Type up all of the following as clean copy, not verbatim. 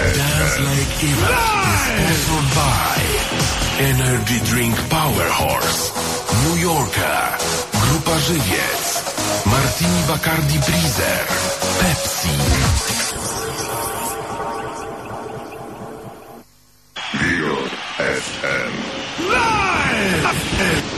Dance Like Event is sponsored by Energy Drink Power Horse, New Yorker, Grupa Żywiec, Martini Bacardi Breezer, Pepsi. Wilgoć FM. Live!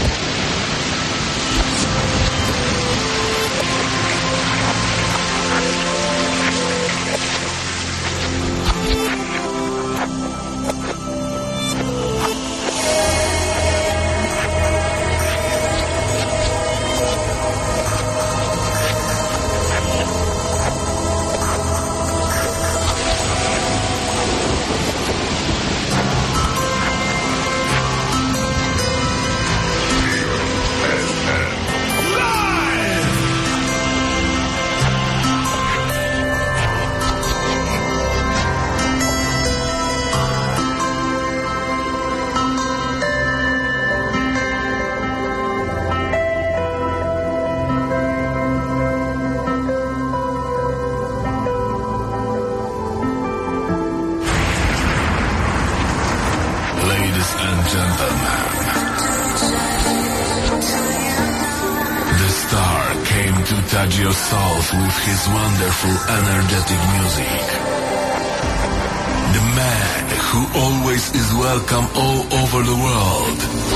Touch your souls with his wonderful, energetic music. The man who always is welcome all over the world.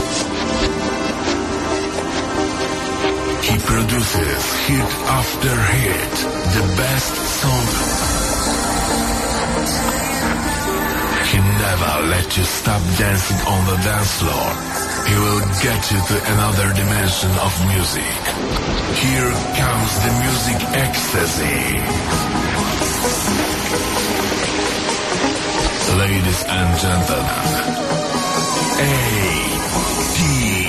He produces hit after hit, the best song. He never let you stop dancing on the dance floor. He will get you to another dimension of music. Here comes the music ecstasy. Ladies and gentlemen, ATB.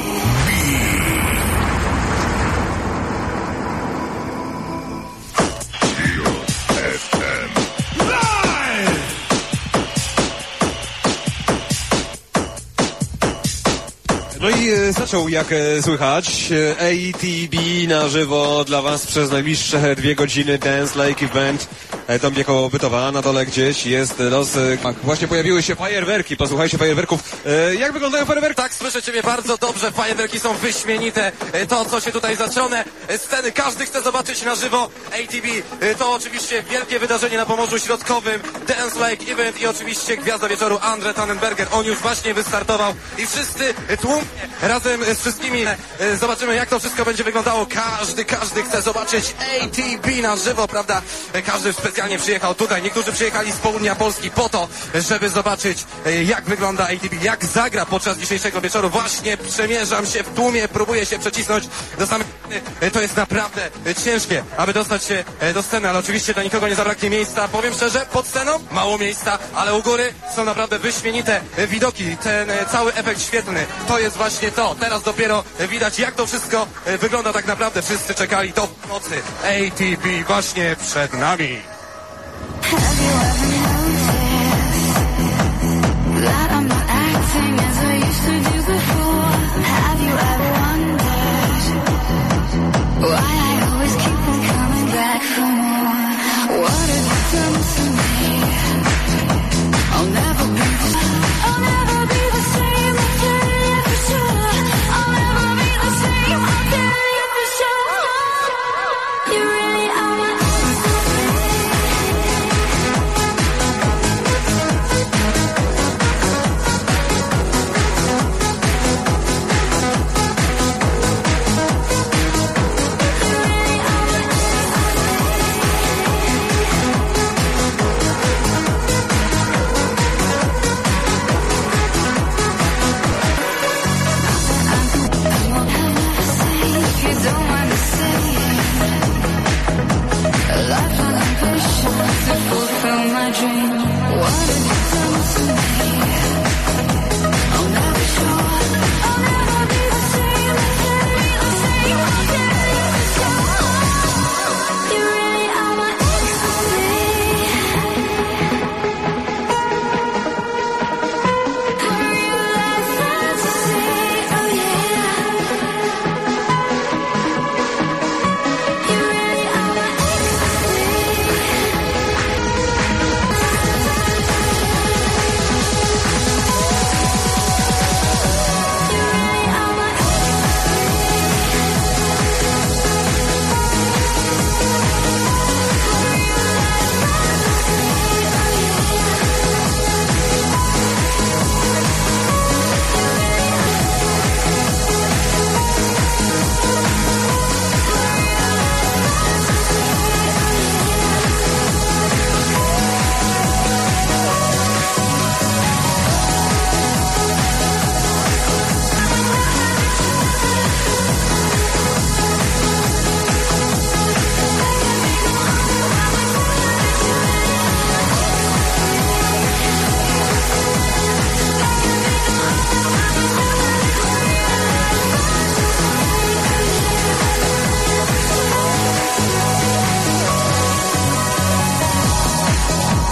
No i zaczął, jak słychać, ATB na żywo dla was przez najbliższe 2 godziny. Dance Like Event. Tombie koło Bytowa, na dole gdzieś jest los... Właśnie pojawiły się fajerwerki, posłuchajcie fajerwerków. Jak wyglądają fajerwerki? Tak, słyszę ciebie bardzo dobrze, fajerwerki są wyśmienite. To, co się tutaj zaczone, sceny, każdy chce zobaczyć na żywo ATB. To oczywiście wielkie wydarzenie na Pomorzu Środkowym, Dance Like Event i oczywiście gwiazda wieczoru Andre Tannenberger. On już właśnie wystartował i wszyscy tłumnie razem z wszystkimi zobaczymy, jak to wszystko będzie wyglądało. Każdy chce zobaczyć ATB na żywo, prawda? Każdy specjalnie przyjechał tutaj. Niektórzy przyjechali z południa Polski po to, żeby zobaczyć, jak wygląda ATB, jak zagra podczas dzisiejszego wieczoru. Właśnie przemierzam się w tłumie, próbuję się przecisnąć do samej... To jest naprawdę ciężkie, aby dostać się do sceny, ale oczywiście dla nikogo nie zabraknie miejsca. Powiem szczerze, pod sceną mało miejsca, ale u góry są naprawdę wyśmienite widoki. Ten cały efekt świetlny, to jest właśnie to. Teraz dopiero widać, jak to wszystko wygląda tak naprawdę. Wszyscy czekali do nocy. ATB właśnie przed nami. Have you ever noticed that I'm not acting as I used to do before? Have you ever wondered why I always keep on coming back for more? What have you done to me? I'll never be the same. I'll never be the same, I tell you for sure. I'll never be the same, I'll tell you for sure. You really are my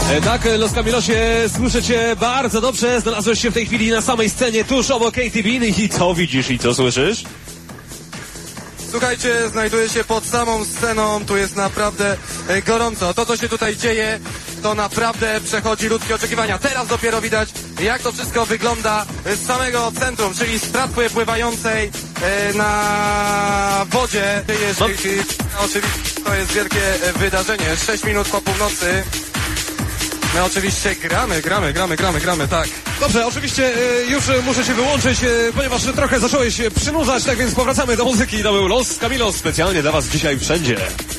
Tak, Los Camilosie, słyszę cię bardzo dobrze. Znalazłeś się w tej chwili na samej scenie, tuż obok ATB. I co widzisz i co słyszysz? Słuchajcie, znajduję się pod samą sceną, tu jest naprawdę gorąco. To, co się tutaj dzieje, to naprawdę przechodzi ludzkie oczekiwania. Teraz dopiero widać, jak to wszystko wygląda z samego centrum, czyli z tratwy pływającej na wodzie. Oczywiście to jest wielkie wydarzenie. 6 minut po północy. My oczywiście gramy, tak. Dobrze, oczywiście już muszę cię wyłączyć, ponieważ trochę zacząłeś się przynudzać, tak więc powracamy do muzyki. To był Los Camilos, specjalnie dla was dzisiaj wszędzie.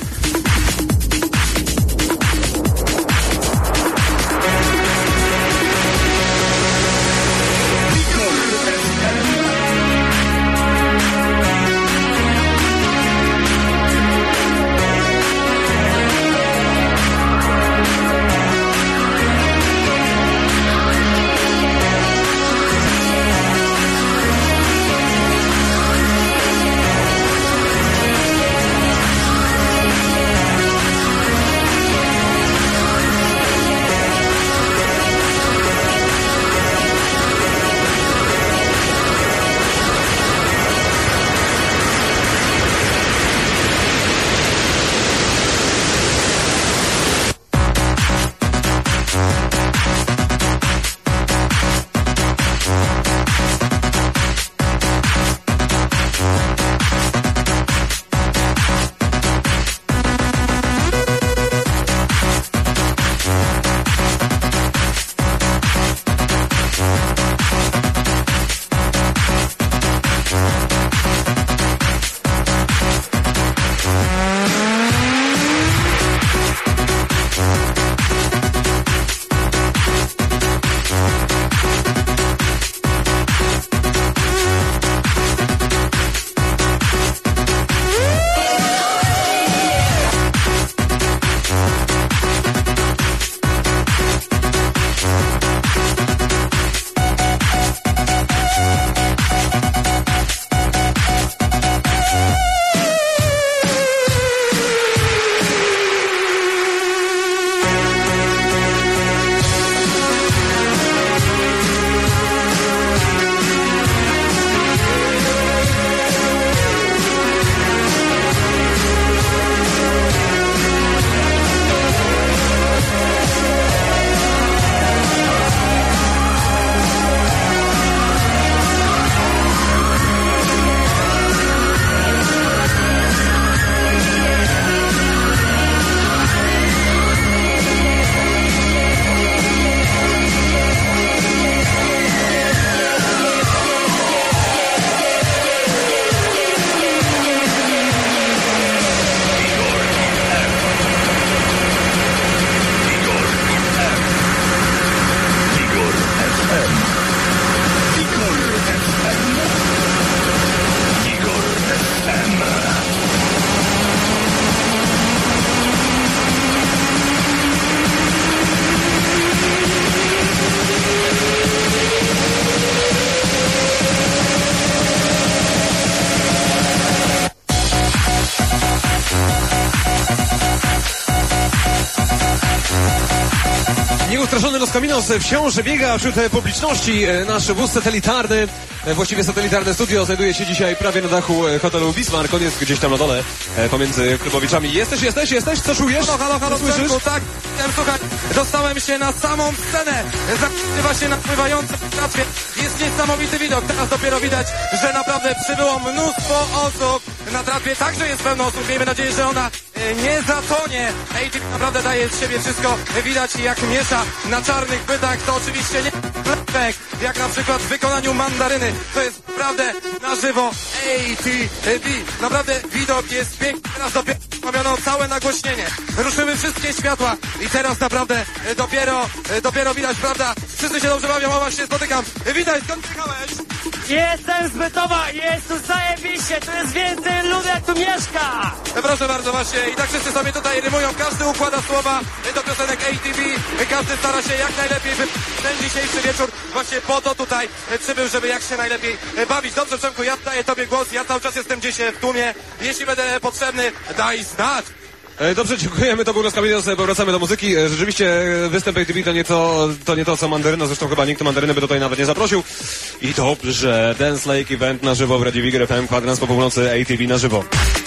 Nieustraszony Los Caminos wciąż biega wśród publiczności. Nasz wóz satelitarny, właściwie satelitarne studio, znajduje się dzisiaj prawie na dachu hotelu Bismarck. On jest gdzieś tam na dole, pomiędzy klubowiczami. Jesteś? Co czujesz? Halo, słyszysz? Tak, słuchaj, dostałem się na samą scenę. Zakrywa się na pływającym tratwie. Jest niesamowity widok. Teraz dopiero widać, że naprawdę przybyło mnóstwo osób na tratwie. Także jest pełno osób. Miejmy nadzieję, że ona nie zatonie. ATB naprawdę daje z siebie wszystko. Widać, jak miesza na czarnych płytach. To oczywiście nie playback, jak na przykład w wykonaniu Mandaryny. To jest naprawdę na żywo ATB. Naprawdę widok jest piękny. Teraz dopiero pomiono całe nagłośnienie. Ruszyły wszystkie światła i teraz naprawdę dopiero widać, prawda? Wszyscy się dobrze bawią, a właśnie spotykam. Witaj, skąd przyjechałeś? Jestem z Bytowa, jest tu zajebiście, tu jest więcej ludzi, jak tu mieszka! Proszę bardzo, właśnie. I tak wszyscy sobie tutaj rymują, każdy układa słowa do piosenek ATB, każdy stara się jak najlepiej ten dzisiejszy wieczór właśnie po to tutaj przybył, żeby jak się najlepiej bawić. Dobrze, Przemku, ja daję tobie głos, ja cały czas jestem gdzieś w tłumie. Jeśli będę potrzebny, daj znać. Dobrze, dziękujemy, to był Los Caminos, powracamy do muzyki. Rzeczywiście występ ATB to nie to co Mandaryna, zresztą chyba nikt Mandaryny by tutaj nawet nie zaprosił. I dobrze, Dance Lake Event na żywo w Radio Wigry FM, kwadrans po północy, ATB na żywo.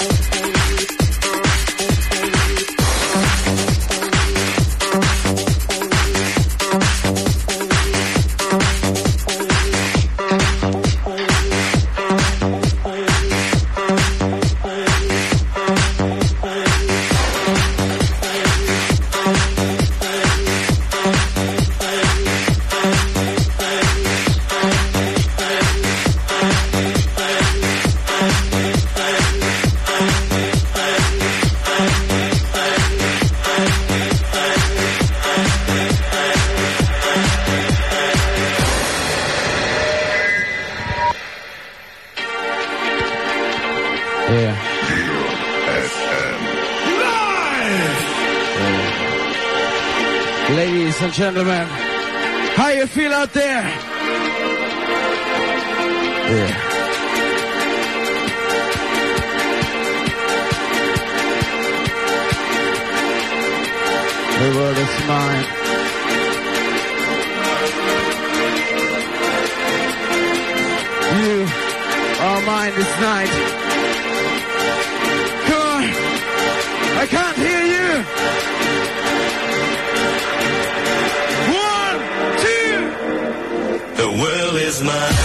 Ladies and gentlemen, how you feel out there? Yeah. The world is mine. You are mine this night. Come on, I can't hear you. The world is mine.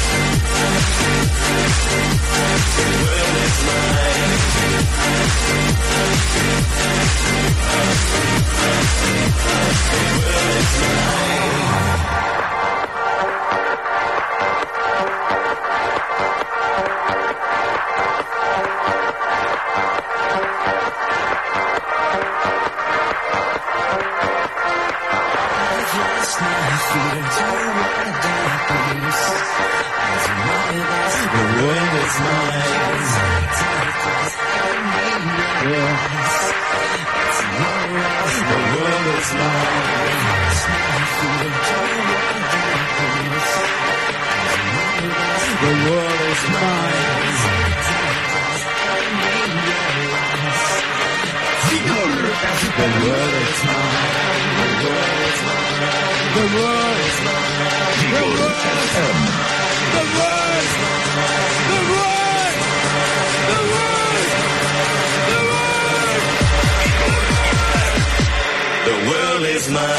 The world is mine. The world is mine.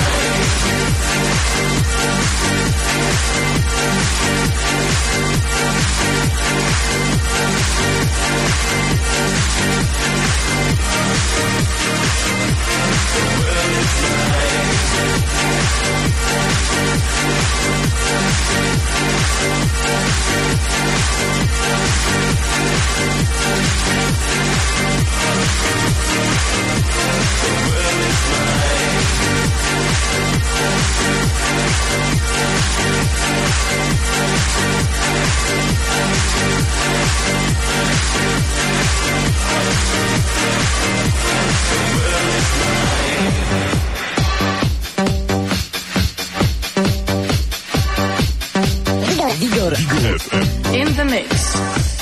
In the mix.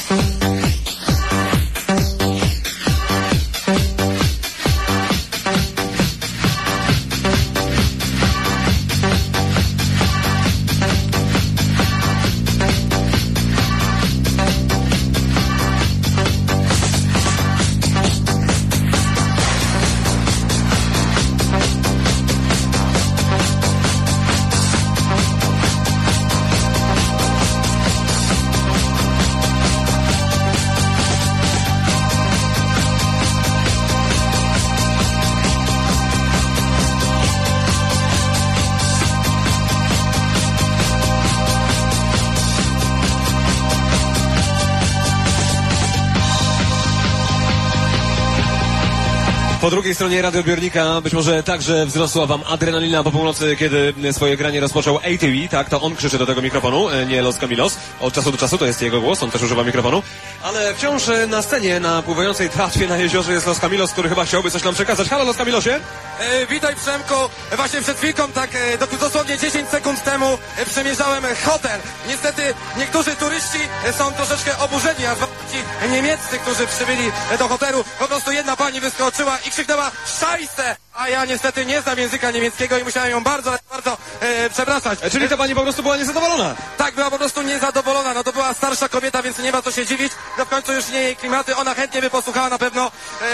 Po drugiej stronie radioodbiornika być może także wzrosła wam adrenalina po północy, kiedy swoje granie rozpoczął ATV, tak, to on krzyczy do tego mikrofonu, nie Los Camilos. Od czasu do czasu to jest jego głos, on też używa mikrofonu. Ale wciąż na scenie, na pływającej tratwie na jeziorze jest Los Camilos, który chyba chciałby coś nam przekazać. Halo, Los Camilosie? Witaj, Przemku. Właśnie przed chwilką, tak dosłownie 10 sekund temu przemierzałem hotel. Niestety niektórzy turyści są troszeczkę oburzeni, a zwłaszcza ci niemieccy, którzy przybyli do hotelu. Po prostu jedna pani wyskoczyła i krzyknęła Scheiße! A ja niestety nie znam języka niemieckiego i musiałem ją bardzo przepraszać. Czyli ta pani po prostu była niezadowolona? Tak, była po prostu niezadowolona. No to była starsza kobieta, więc nie ma co się dziwić. No w końcu już nie jej klimaty. Ona chętnie by posłuchała na pewno...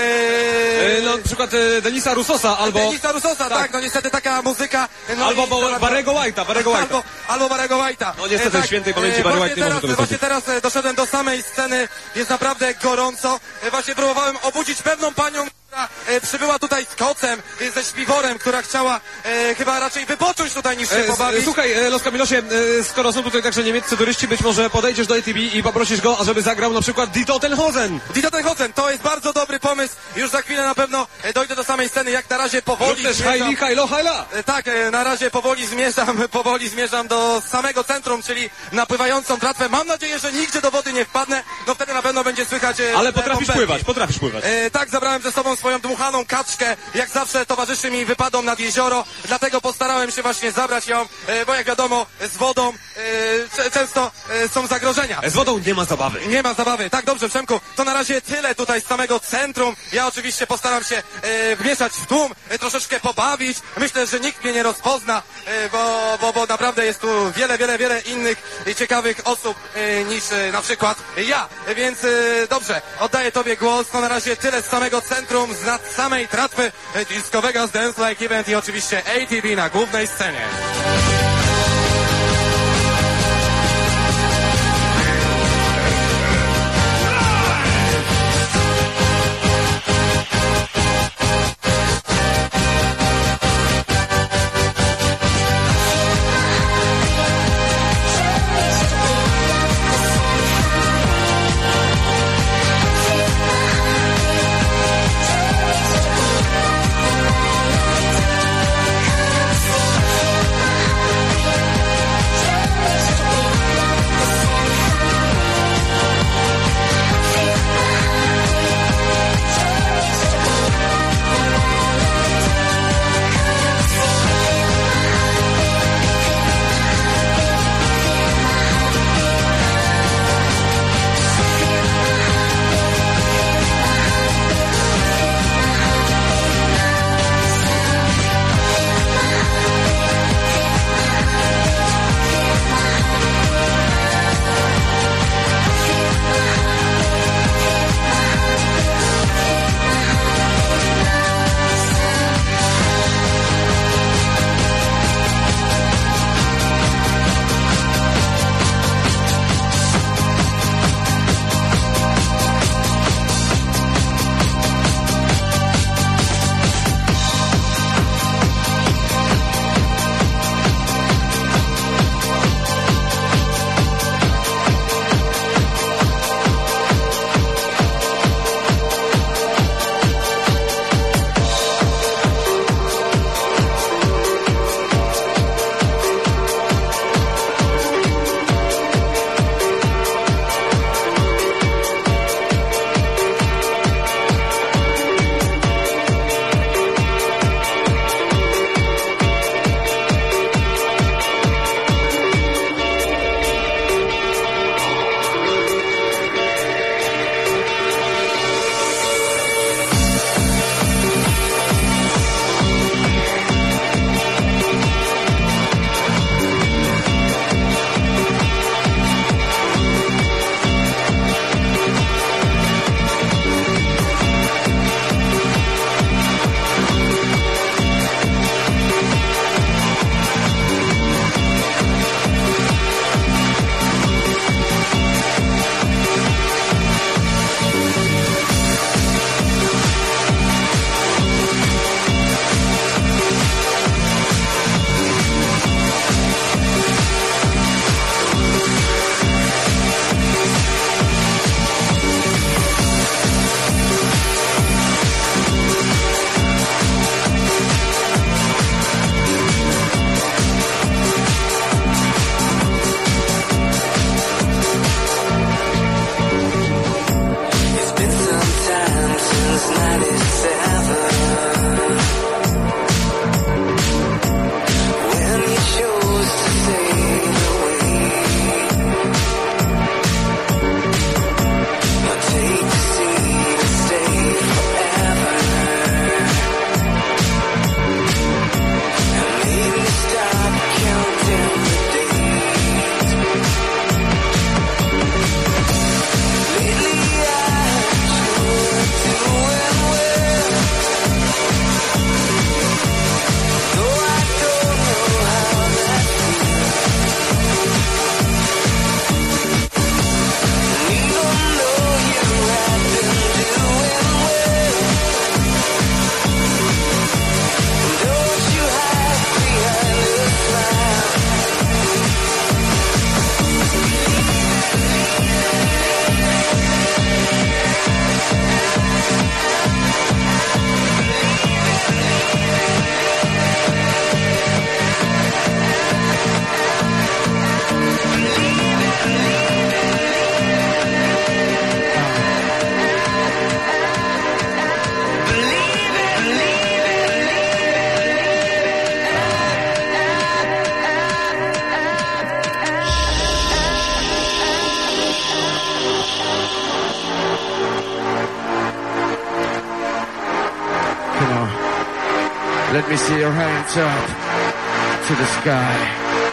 no na przykład Denisa Russosa albo... Denisa Russosa, tak, no niestety taka muzyka... No albo Barry'ego White'a, Albo Barry'ego White'a. No niestety tak, świętej pamięci Barry White nie może to Właśnie teraz doszedłem do samej sceny. Jest naprawdę gorąco. Właśnie próbowałem obudzić pewną panią, która przybyła tutaj z kocem, ze śpiworem, która chciała chyba raczej wypocząć tutaj niż się pobawić. Słuchaj, Los Camilosie, skoro są tutaj także niemieccy turyści, być może podejdziesz do ATV i poprosisz go, ażeby zagrał na przykład Die Totenhosen. Die Totenhosen, to jest bardzo dobry pomysł. Już za chwilę na pewno dojdę do samej sceny, jak na razie powoli też Heila. Tak, na razie powoli zmierzam do samego centrum, czyli na pływającą tratwę. Mam nadzieję, że nigdzie do wody nie wpadnę, no wtedy na pewno będzie słychać... Ale potrafisz pływać. Tak, zabrałem ze sobą swoją dmuchaną kaczkę, jak zawsze towarzyszy mi wypadom nad jezioro, dlatego postarałem się właśnie zabrać ją, bo jak wiadomo, z wodą często są zagrożenia. Z wodą nie ma zabawy. Nie ma zabawy. Tak, dobrze, Przemku, to na razie tyle tutaj z samego centrum. Ja oczywiście postaram się wmieszać w tłum, troszeczkę pobawić. Myślę, że nikt mnie nie rozpozna, bo naprawdę jest tu wiele innych ciekawych osób niż na przykład ja. Więc dobrze, oddaję tobie głos. To na razie tyle z samego centrum, z nad samej tratwy Disco Vegas Dance Like Event i oczywiście ATV na głównej scenie. Come on. Let me see your hands up to the sky.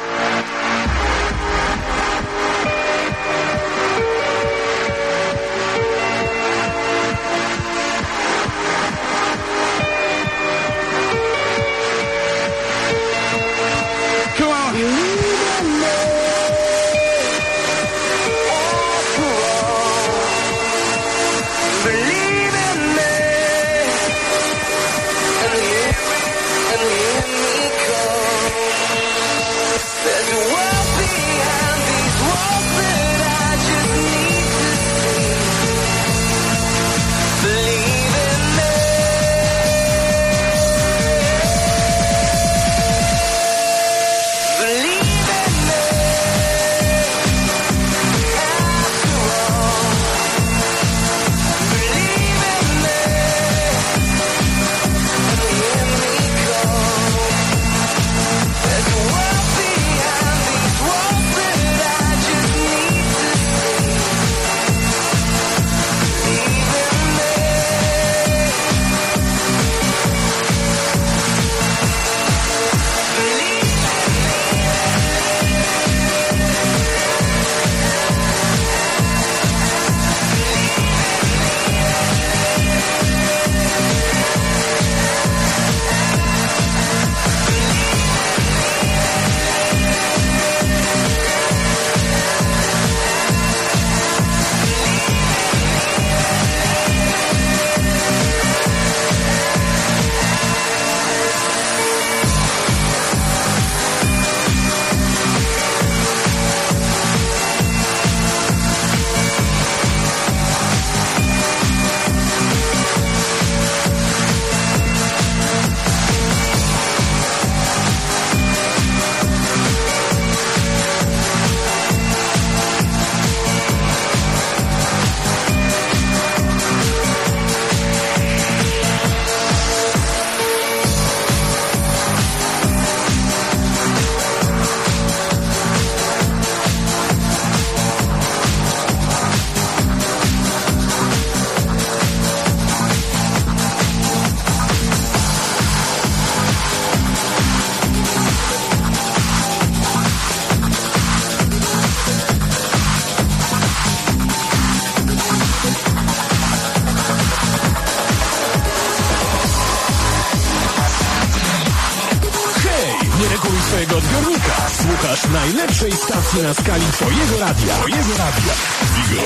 Słuchasz najlepszej stacji na skali twojego radia. Vigor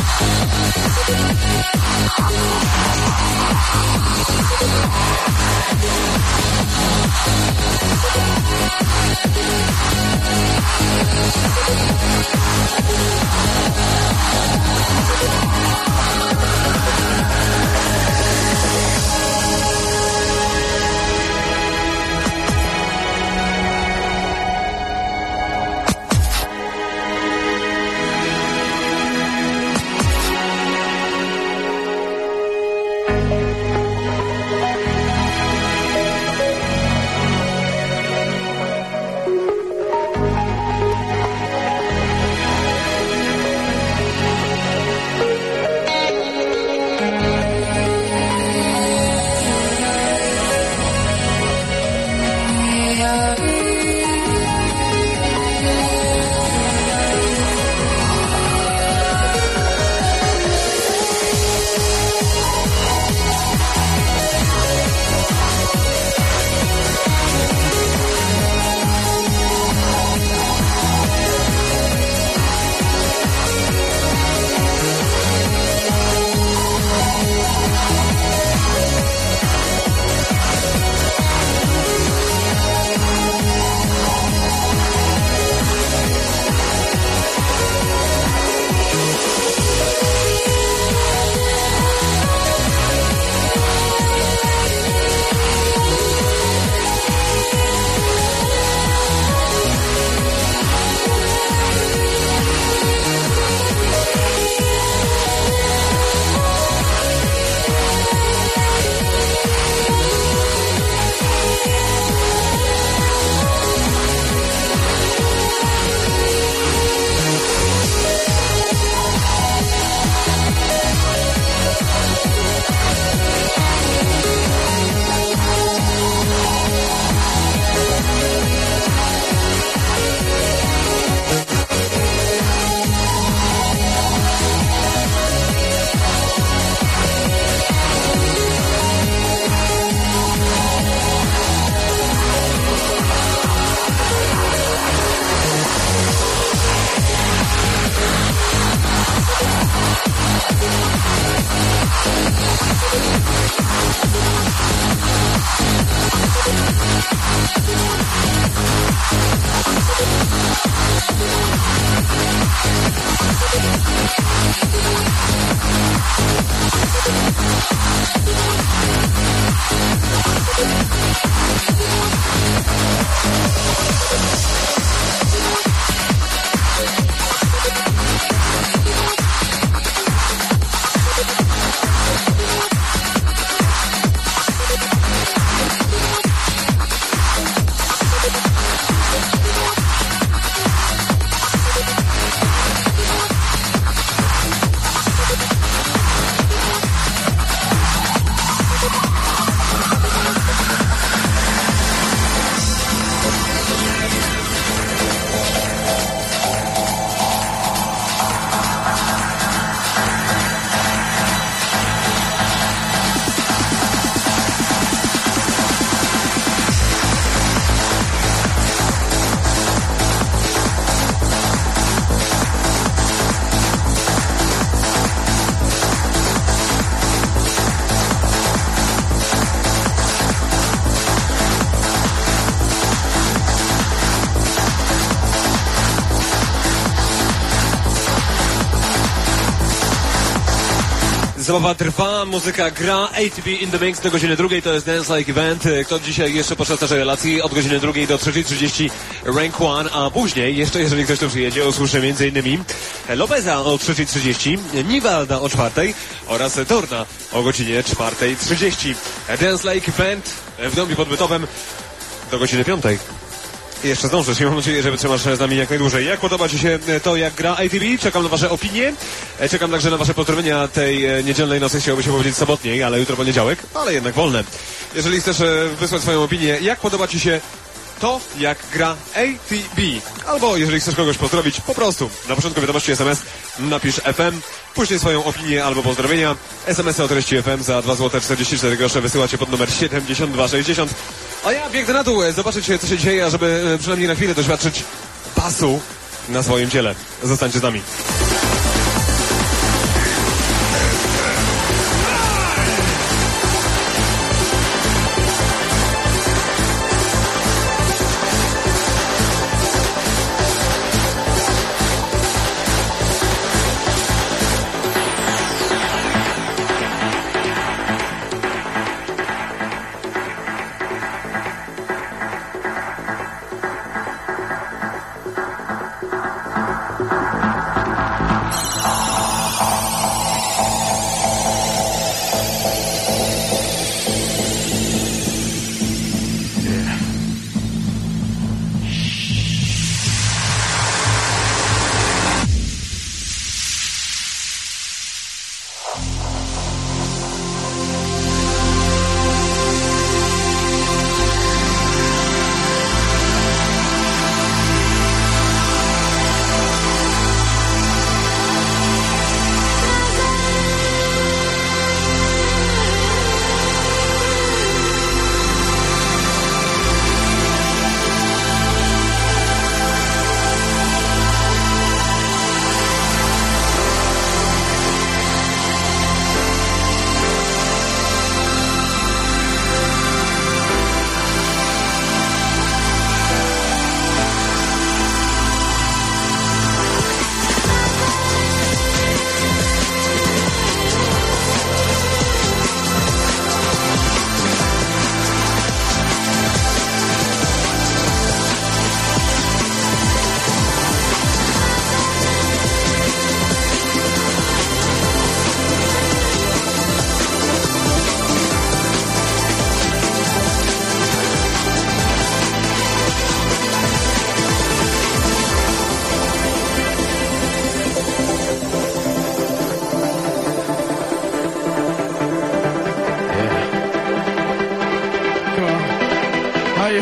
Zabawa trwa, muzyka gra, ATB in the mix do godziny 2, to jest Dance Like Event. Kto dzisiaj jeszcze podczas naszej relacji od godziny 2 do 3:30 Rank One, a później jeszcze, jeżeli ktoś tu przyjedzie, usłyszy m.in. Lopeza o 3:30, Nivalda o 4:00 oraz Torna o godzinie 4:30. Dance Like Event w domu podbytowym do godziny 5:00. Jeszcze zdążysz i mam nadzieję, że wytrzymasz z nami jak najdłużej. Jak podoba Ci się to, jak gra ATB? Czekam na Wasze opinie. Czekam także na Wasze pozdrowienia tej niedzielnej nocy, chciałoby się powiedzieć sobotniej, ale jutro poniedziałek, ale jednak wolne. Jeżeli chcesz wysłać swoją opinię, jak podoba Ci się to, jak gra ATB? Albo jeżeli chcesz kogoś pozdrowić, po prostu na początku wiadomości SMS napisz FM, później swoją opinię albo pozdrowienia. SMS-y o treści FM za 2,44 zł wysyłacie pod numer 7260. A ja biegnę na dół, zobaczyć co się dzieje, żeby przynajmniej na chwilę doświadczyć basu na swoim ciele. Zostańcie z nami.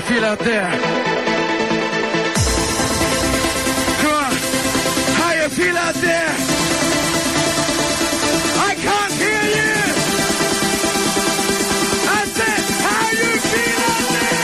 feel out there? Come on. How you feel out there? I can't hear you. That's it. How you feel out there?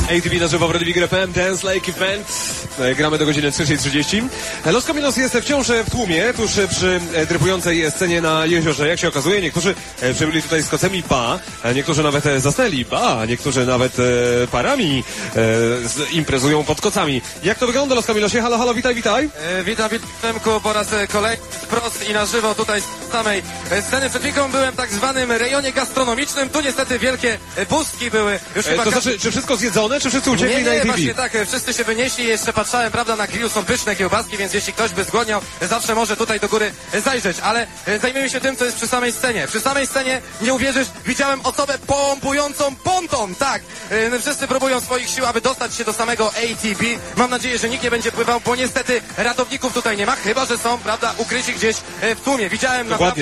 ATB na żywo w Radio Wigor FM, Dance Like Event. Gramy do godziny 3:30. Los Caminos jest wciąż w tłumie, tuż przy trybującej scenie na jeziorze. Jak się okazuje, niektórzy przybyli tutaj z kocemi, niektórzy nawet zasnęli, niektórzy nawet parami imprezują pod kocami. Jak to wygląda, Los Caminosie? Halo, halo, witaj, witaj. Witam, Tomku, po raz kolejny wprost i na żywo tutaj z samej sceny. Przed chwilą byłem w tak zwanym rejonie gastronomicznym. Tu niestety wielkie pustki były. Już chyba to znaczy, czy wszystko zjedzone, czy wszyscy uciekli na ATB? Właśnie tak, wszyscy się wynieśli. Jeszcze patrzałem, prawda, na grillu są pyszne kiełbaski, więc jeśli ktoś by zgłodniał, zawsze może tutaj do góry zajrzeć. Ale zajmijmy się tym, co jest przy samej scenie. Przy samej scenie, nie uwierzysz, widziałem osobę pompującą ponton. Tak, wszyscy próbują swoich sił, aby dostać się do samego ATB. Mam nadzieję, że nikt nie będzie pływał, bo niestety ratowników tutaj nie ma, chyba że są, prawda, ukryci gdzieś w tłumie. Widziałem dokładnie,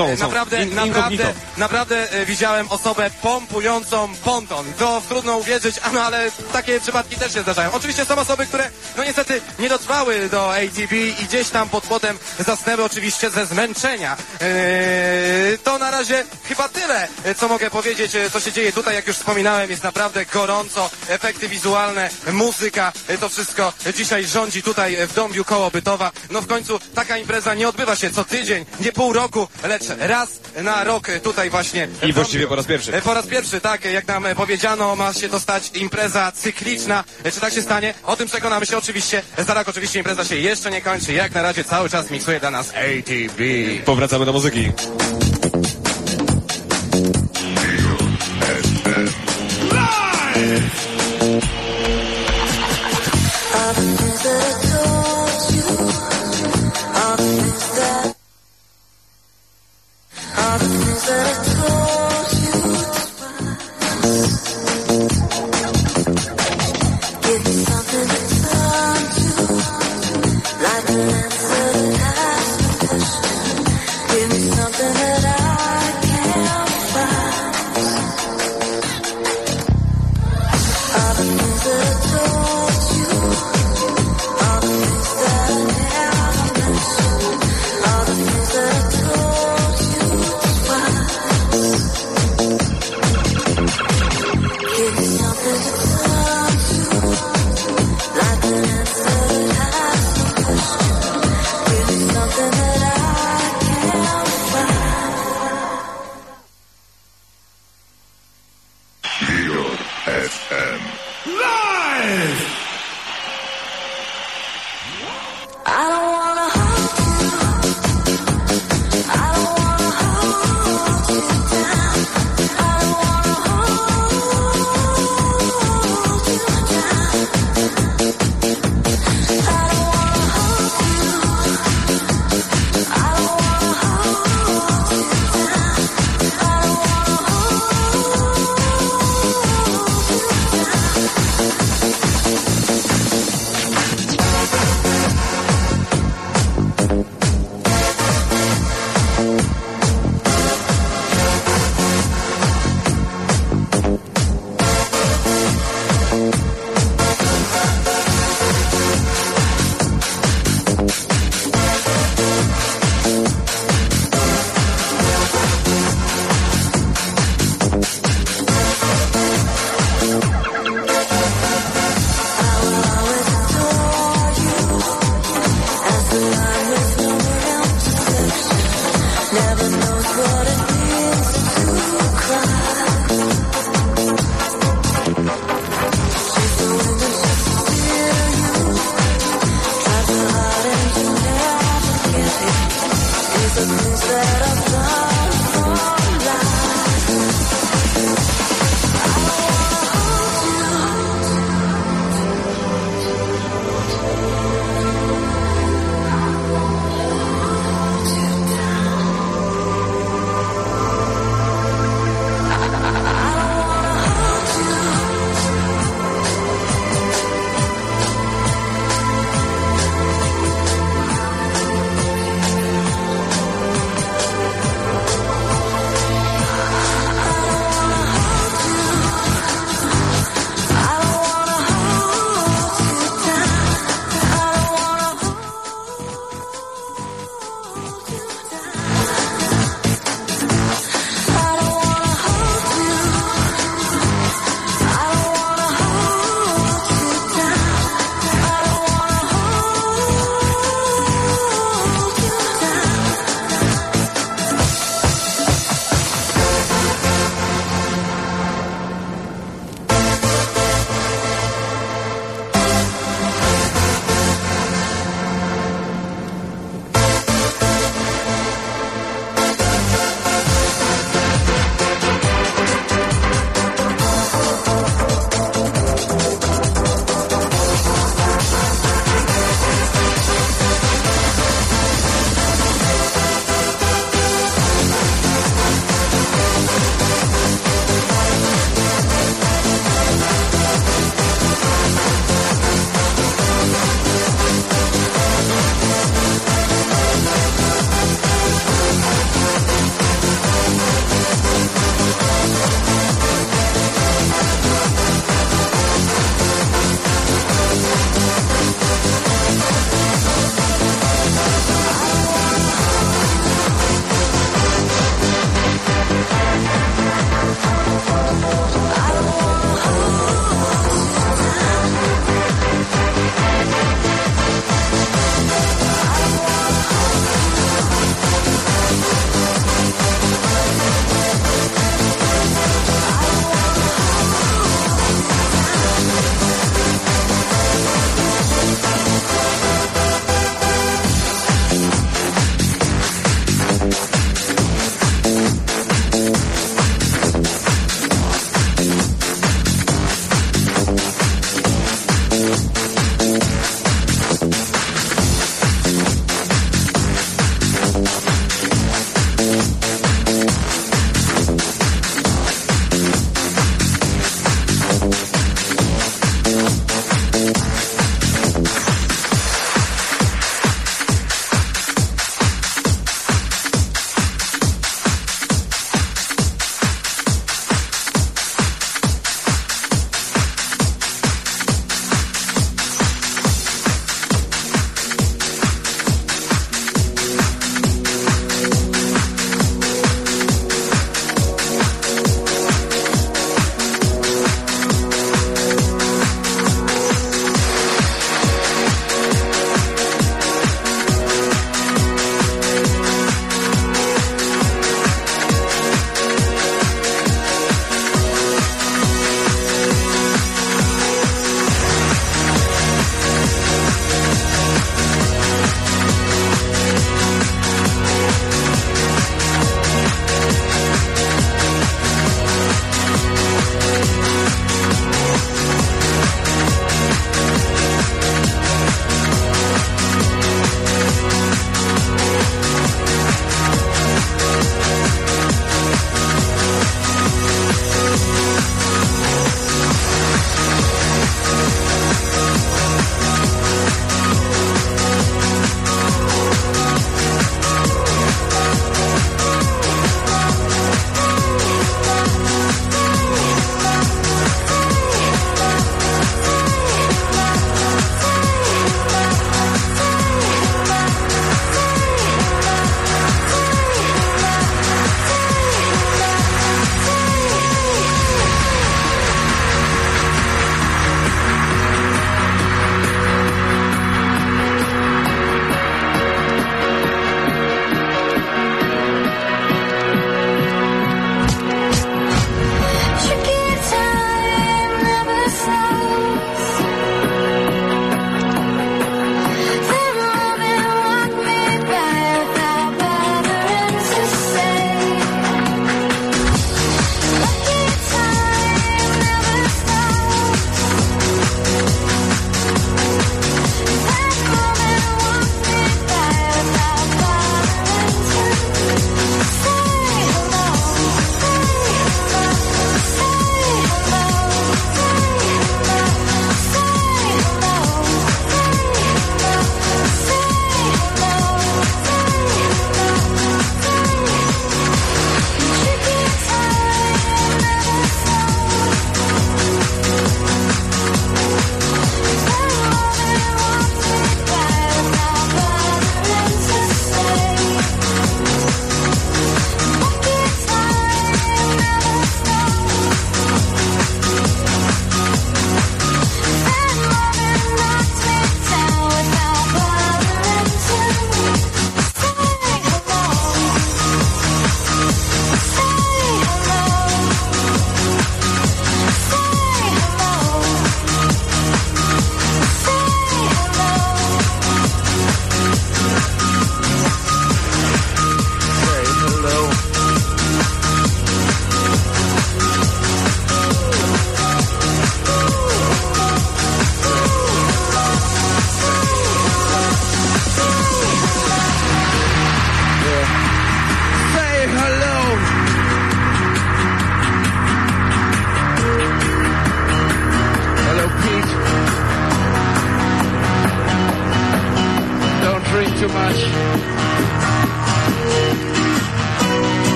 naprawdę widziałem osobę pompującą ponton. To trudno uwierzyć, ale takie przypadki też się zdarzają. Oczywiście są osoby, które no niestety nie dotrwały do ATB i gdzieś tam pod płotem zasnęły, oczywiście ze zmęczenia. To na razie chyba tyle, co mogę powiedzieć, co się dzieje tutaj. Jak już wspominałem, jest naprawdę gorąco, efekty wizualne, muzyka, to wszystko dzisiaj rządzi tutaj w Dąbiu koło Bytowa. No w końcu taka impreza nie odbywa się co tydzień, nie pół roku, lecz raz na rok tutaj właśnie. I właściwie po raz pierwszy. Po raz pierwszy, tak, jak nam powiedziano, ma się to stać impreza cykliczna. Czy tak się stanie? O tym przekonamy się oczywiście za rok. Oczywiście impreza się jeszcze nie kończy. Jak na razie cały czas miksuje dla nas ATB. Powracamy do muzyki.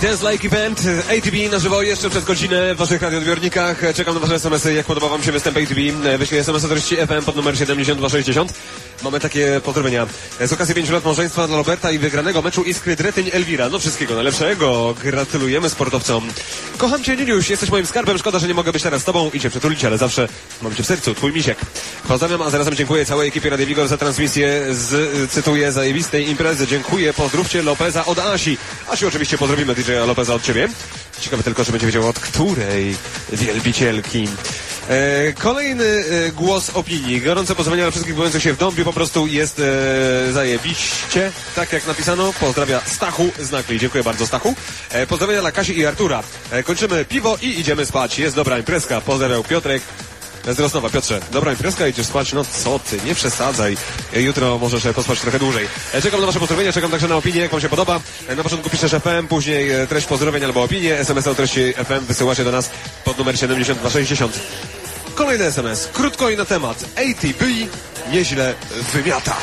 Dance Like Event, ATB na żywo jeszcze przed godzinę w waszych radioodbiornikach. Czekam na wasze SMS-y, jak podoba wam się występ ATB. Wyślij SMS-a treści FM pod numer 7260. Mamy takie pozdrowienia. Z okazji 5 lat małżeństwa dla Roberta i wygranego meczu Iskry Dretyń Elwira. No wszystkiego najlepszego. Gratulujemy sportowcom. Kocham cię, Niniuś, jesteś moim skarbem. Szkoda, że nie mogę być teraz z tobą i cię przytulić, ale zawsze mam cię w sercu. Twój misiek. Pozdrawiam, a zarazem dziękuję całej ekipie Radia Vigor za transmisję cytuję, zajebistej imprezy. Dziękuję, pozdrówcie Lopeza od Asi. Asi oczywiście pozdrowimy DJ-a Lopeza od ciebie. Ciekawe tylko, czy będzie wiedział od której wielbicielki. Kolejny głos opinii. Gorące pozdrowienia dla wszystkich bawiących się w Dąbiu. Po prostu jest zajebiście, tak jak napisano. Pozdrawia Stachu z Nakli. Dziękuję bardzo, Stachu. Pozdrowienia dla Kasi i Artura. Kończymy piwo i idziemy spać. Jest dobra imprezka. Pozdrawiał Piotrek z Rosnowa. Piotrze, dobra imprezka, idziesz spać? No co ty, nie przesadzaj. Jutro możesz pospać trochę dłużej. Czekam na wasze pozdrowienia, czekam także na opinię, jak wam się podoba. Na początku piszesz FM, później treść pozdrowień albo opinię. SMS o treści FM wysyłacie do nas pod numer 7260. Kolejny SMS, krótko i na temat. ATB nieźle wymiata.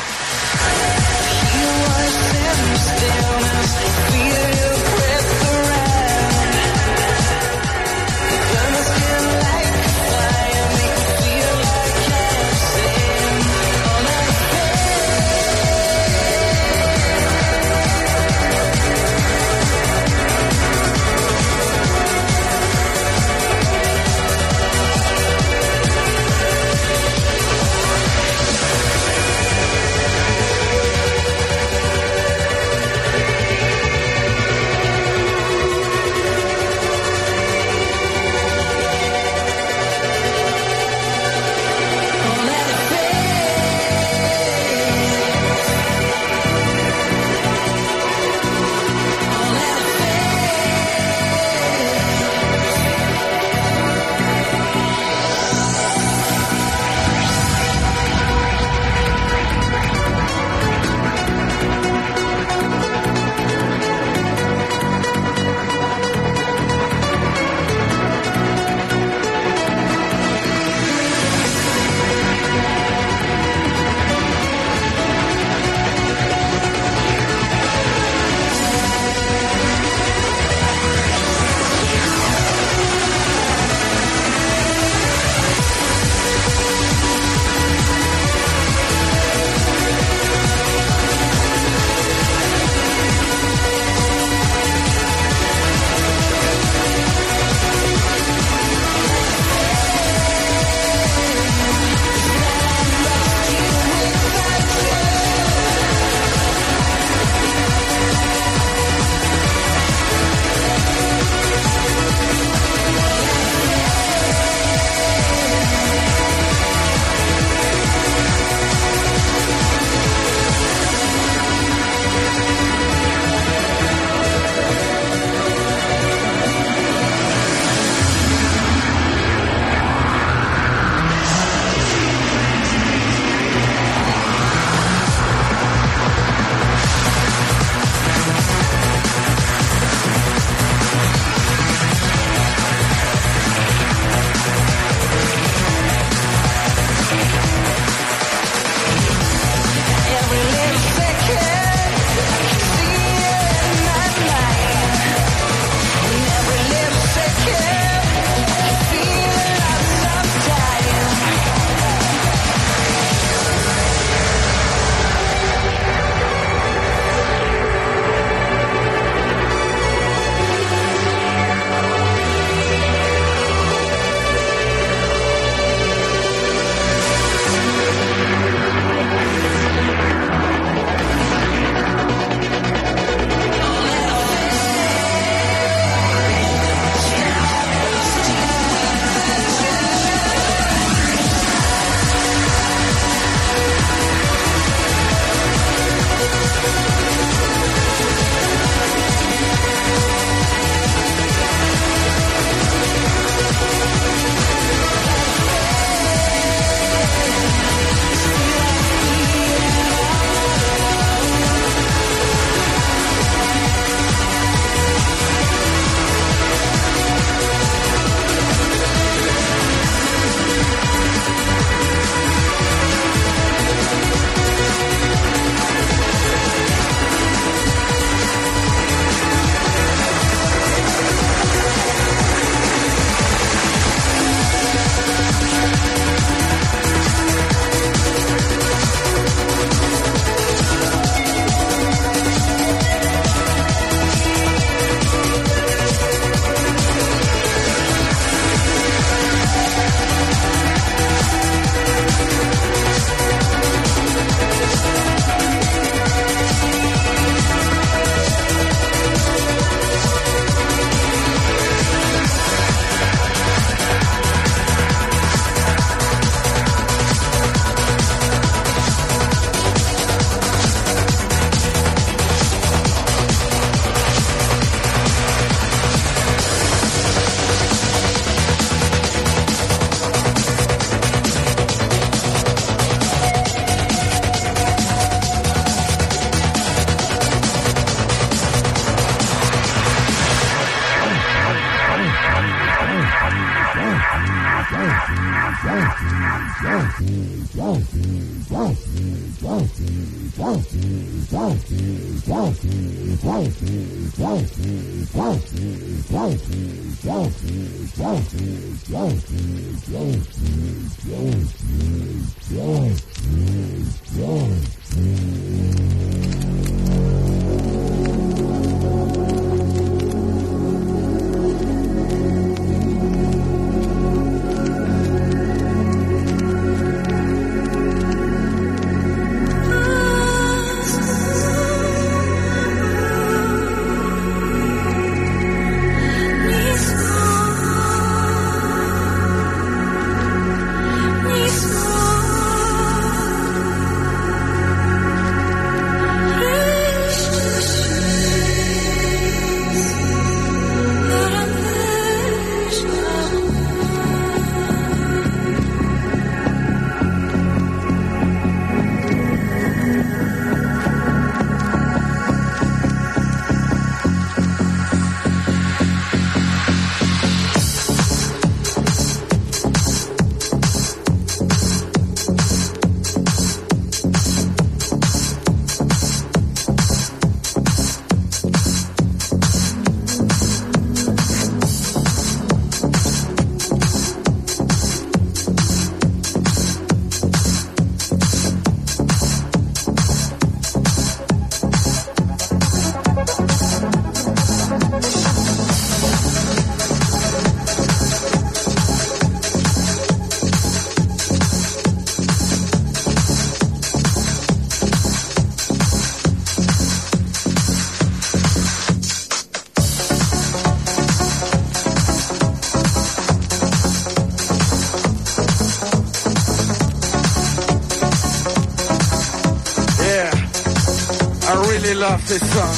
Love this song,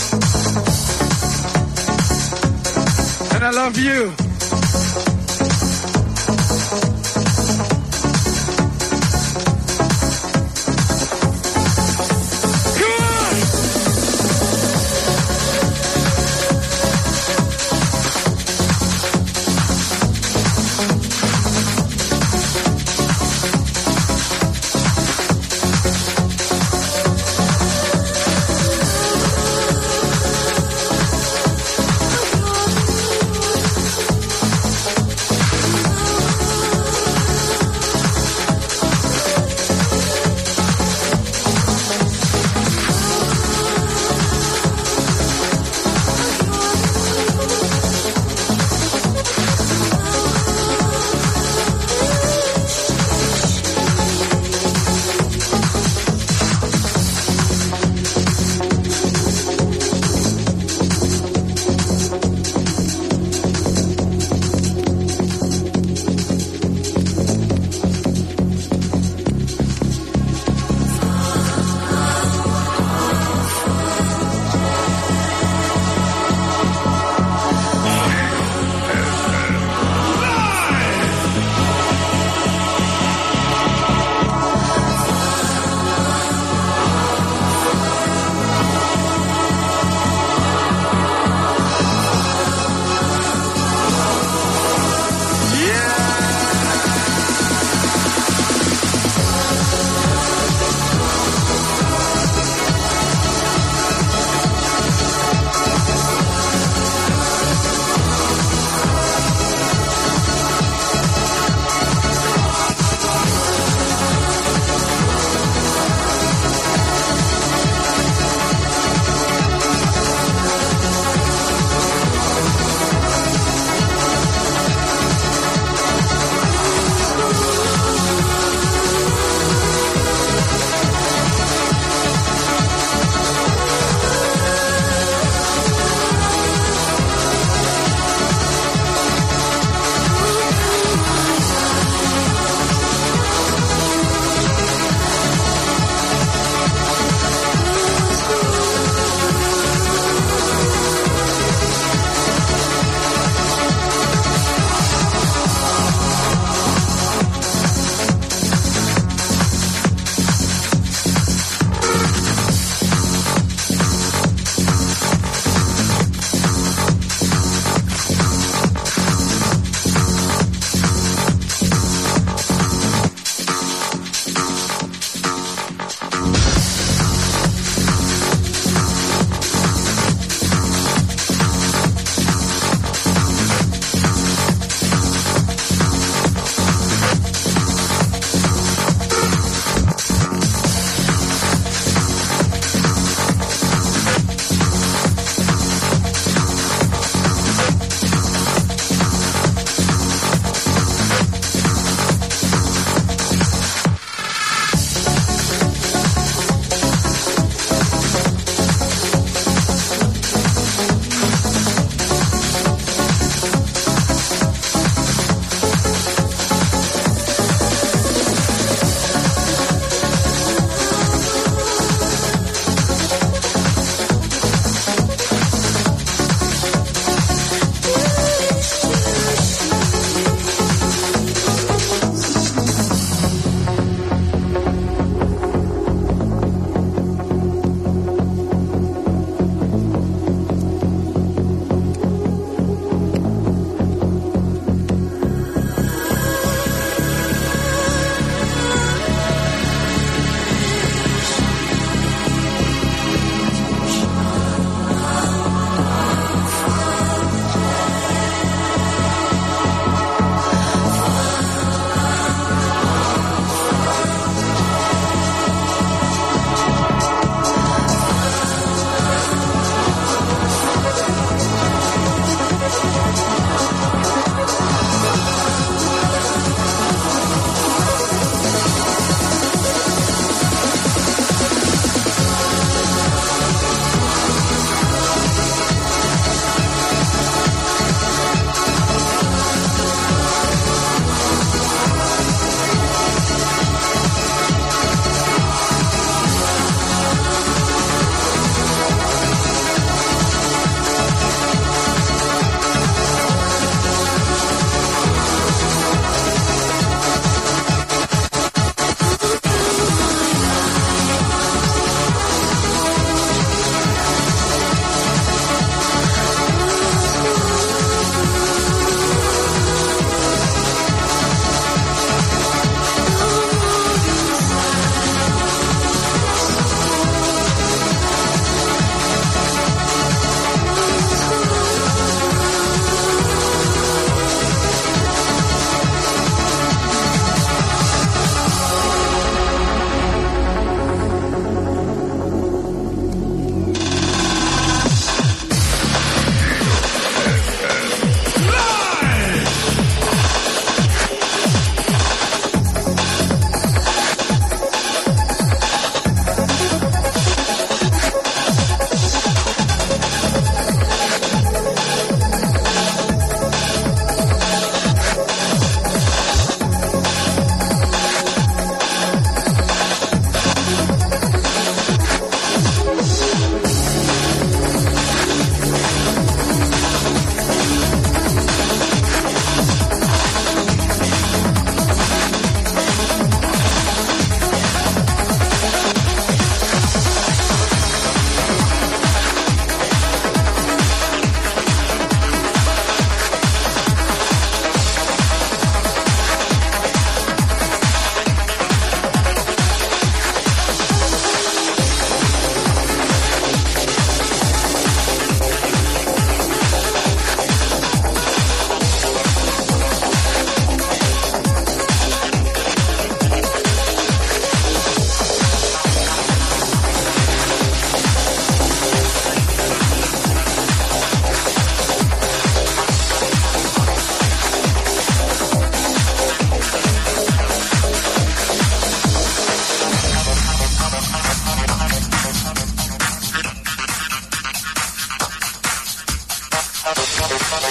and I love you.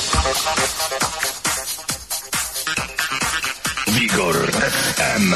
Vigor FM.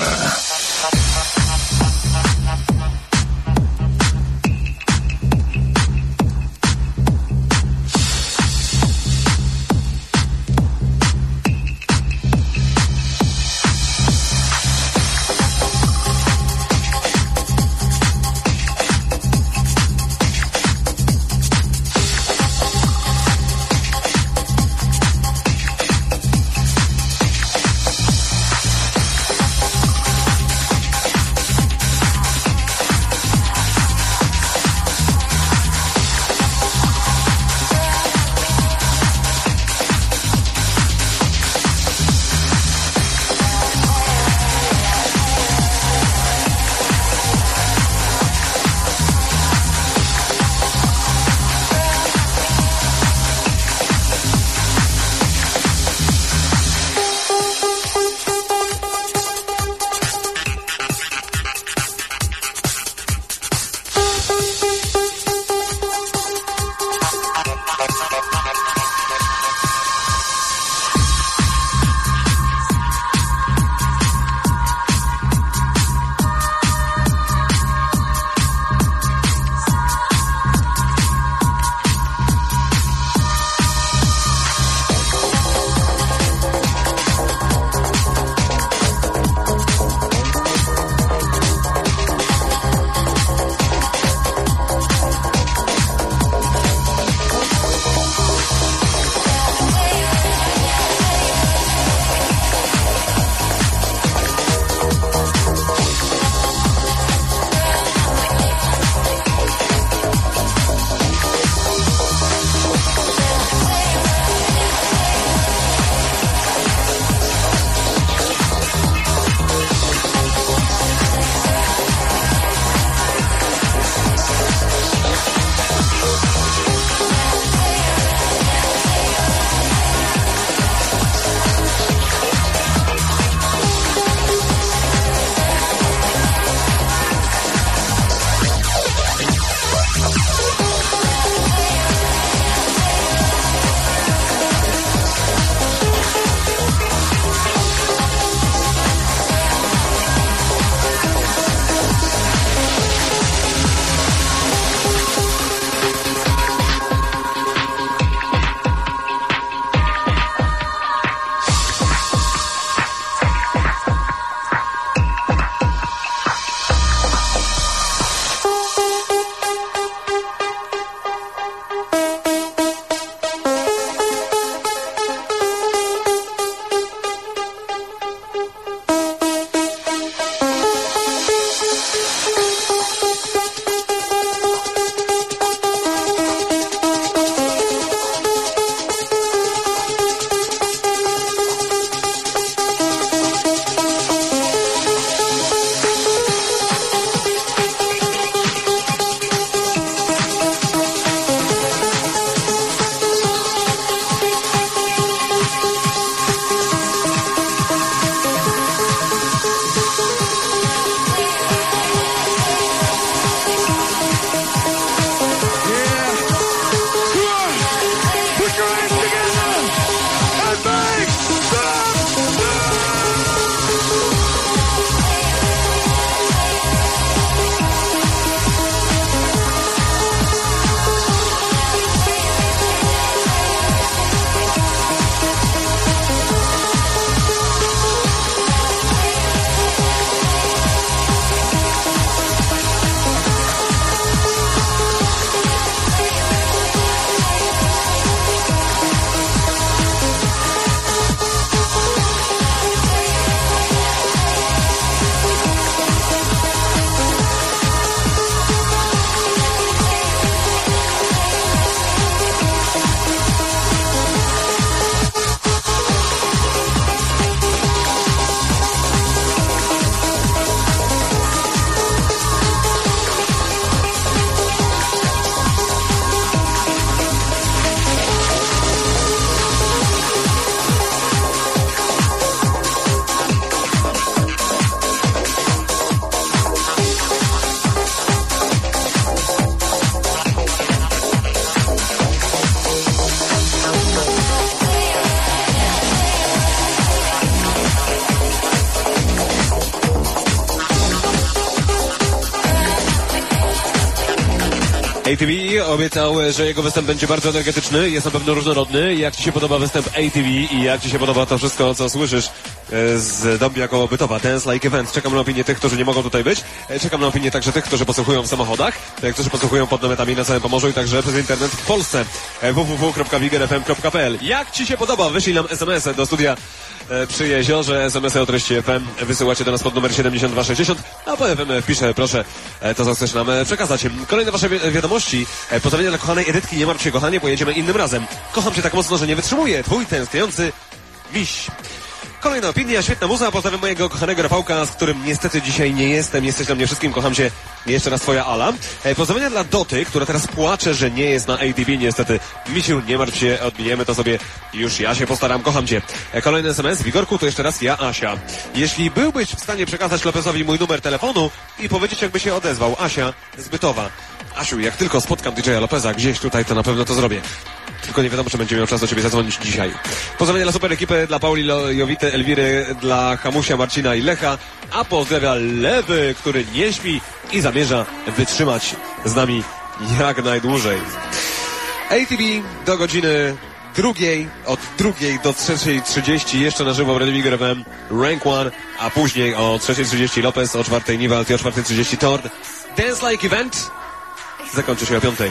ATB obiecał, że jego występ będzie bardzo energetyczny, jest na pewno różnorodny. Jak Ci się podoba występ ATB i jak Ci się podoba to wszystko, co słyszysz z Dąbia jako bytowa Dance Like Event? Czekam na opinię tych, którzy nie mogą tutaj być. Czekam na opinię także tych, którzy posłuchują w samochodach, którzy posłuchują pod namiotami na całym Pomorzu i także przez internet w Polsce. www.wigerfm.pl. Jak Ci się podoba? Wyślij nam SMS do studia przy jeziorze. SMS-y o treści FM wysyłacie do nas pod numer 7260, a po FM wpiszę, proszę, to co chcesz nam przekazać. Kolejne Wasze wiadomości. Pozdrowienia dla kochanej Edytki. Nie martw się, kochanie, pojedziemy innym razem. Kocham Cię tak mocno, że nie wytrzymuję. Twój tęskniący miś. Kolejna opinia, świetna muza. Pozdrawiam mojego kochanego Rafałka, z którym niestety dzisiaj nie jestem. Jesteś na mnie wszystkim, kocham Cię. Jeszcze raz Twoja Ala. Pozdrowienia dla Doty, która teraz płacze, że nie jest na ATB. Niestety, misiu, nie martw się, odbijemy to sobie. Już ja się postaram, kocham Cię. Kolejny SMS, Wigorku, to jeszcze raz ja, Asia. Jeśli byłbyś w stanie przekazać Lopezowi mój numer telefonu i powiedzieć, jakby się odezwał. Asia z Bytowa. Asiu, jak tylko spotkam DJ-a Lopeza gdzieś tutaj, to na pewno to zrobię. Tylko nie wiadomo, czy będzie miał czas do Ciebie zadzwonić dzisiaj. Pozdrowienia dla super ekipy, dla Pauli, Jowity, Elwiry, dla Hamusia, Marcina i Lecha, a pozdrawia Lewy, który nie śpi i zamierza wytrzymać z nami jak najdłużej. ATB do godziny 2, od 2 do 3:30 jeszcze na żywo w Radio Wiger FM Rank 1, a później o 3:30 Lopez, o 4:00 Niwalt i o 4:30 Tord. Dance Like Event zakończy się o 5:00.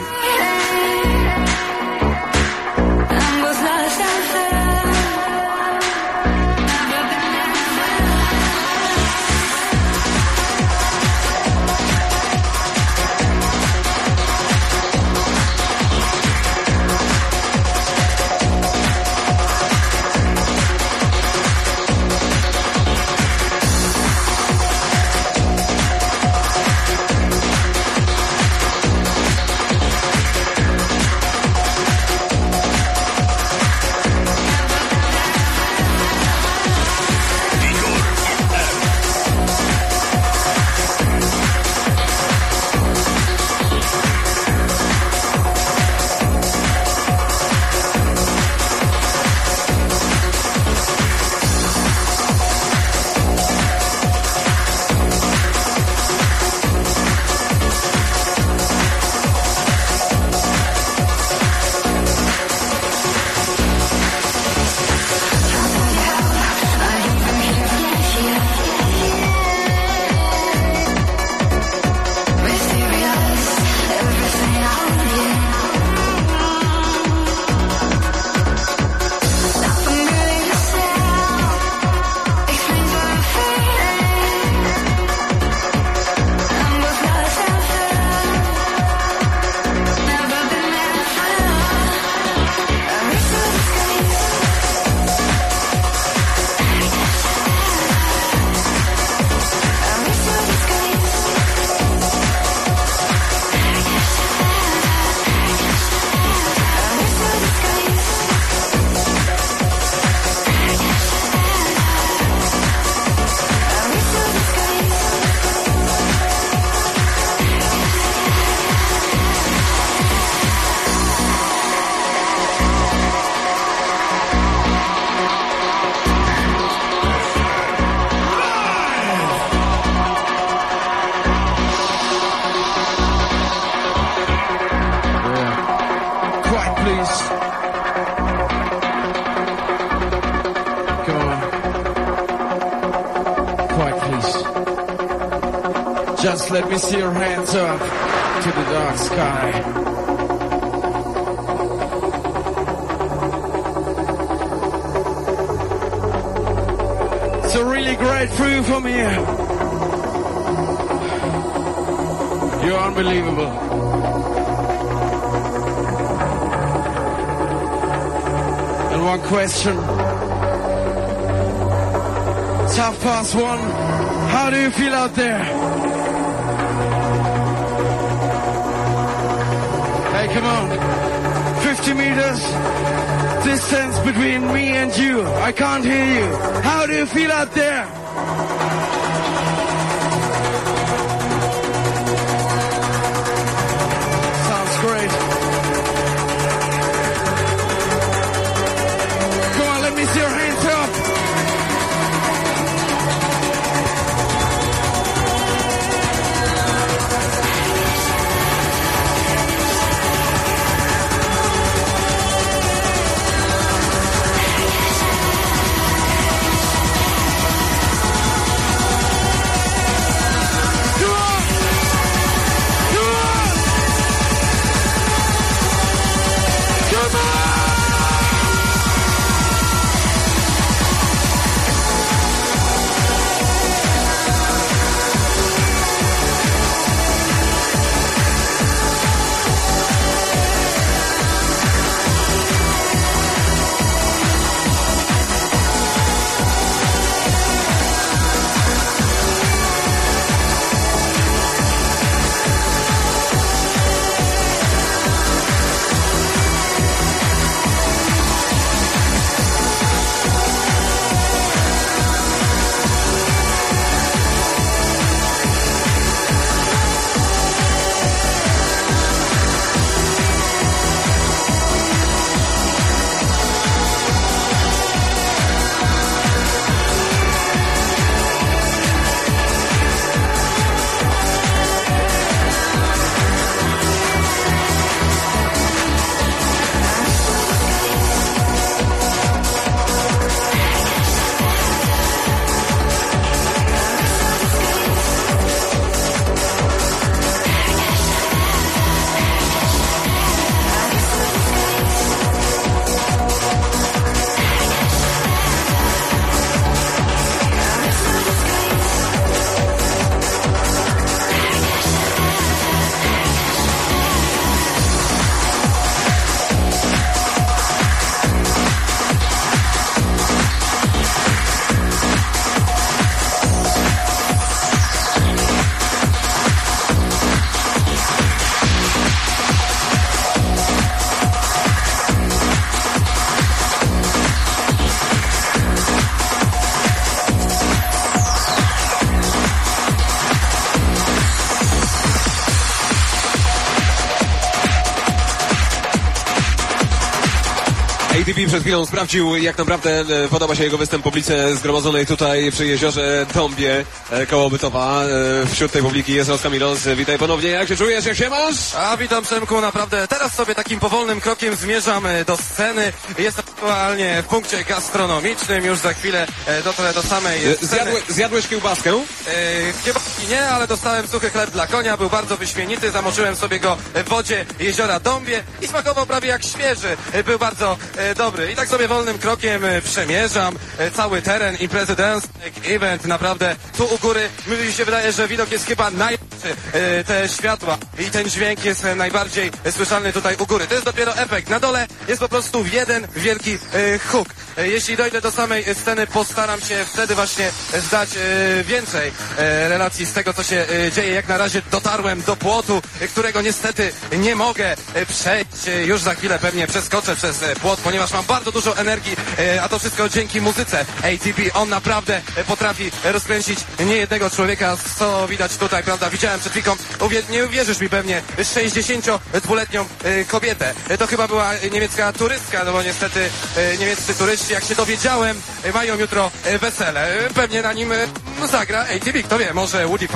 Just let me see your hands up to the dark sky. It's a really great view from here. You're unbelievable. And one question. It's 1:30. How do you feel out there? Hey, come on. 50 meters distance between me and you. I can't hear you. How do you feel out there? Sounds great. Come on, let me see your hands up. ATB przed chwilą sprawdził, jak naprawdę podoba się jego występ publice zgromadzonej tutaj przy jeziorze Dąbie koło Bytowa. Wśród tej publiki jest Los Camilos. Witaj ponownie, jak się czujesz, jak się masz? A witam, Przemku, naprawdę teraz sobie takim powolnym krokiem zmierzam do sceny. Jestem aktualnie w punkcie gastronomicznym, już za chwilę dotrę do samej sceny. Zjadłeś kiełbaskę? Kiełbaski nie, ale dostałem suchy chleb dla konia, był bardzo wyśmienity, zamoczyłem sobie go w wodzie jeziora Dąbie i smakował prawie jak świeży, był bardzo dobry. I tak sobie wolnym krokiem przemierzam cały teren imprezy Dance Like Event, naprawdę tu u góry mi się wydaje, że widok jest chyba najlepszy, te światła i ten dźwięk jest najbardziej słyszalny tutaj u góry. To jest dopiero efekt, na dole jest po prostu jeden wielki huk. Jeśli dojdę do samej sceny, postaram się wtedy właśnie zdać więcej relacji z tego, co się dzieje. Jak na razie dotarłem do płotu, którego niestety nie mogę przejść. Już za chwilę pewnie przeskoczę przez płot, ponieważ mam bardzo dużo energii, a to wszystko dzięki muzyce ATB. On naprawdę potrafi rozkręcić niejednego człowieka, co widać tutaj, prawda? Widziałem przed chwilą, nie uwierzysz mi pewnie, 62-letnią kobietę. To chyba była niemiecka turystka, no bo niestety niemieccy turyści, jak się dowiedziałem, mają jutro wesele. Pewnie na nim zagra ATB, kto wie, może Woody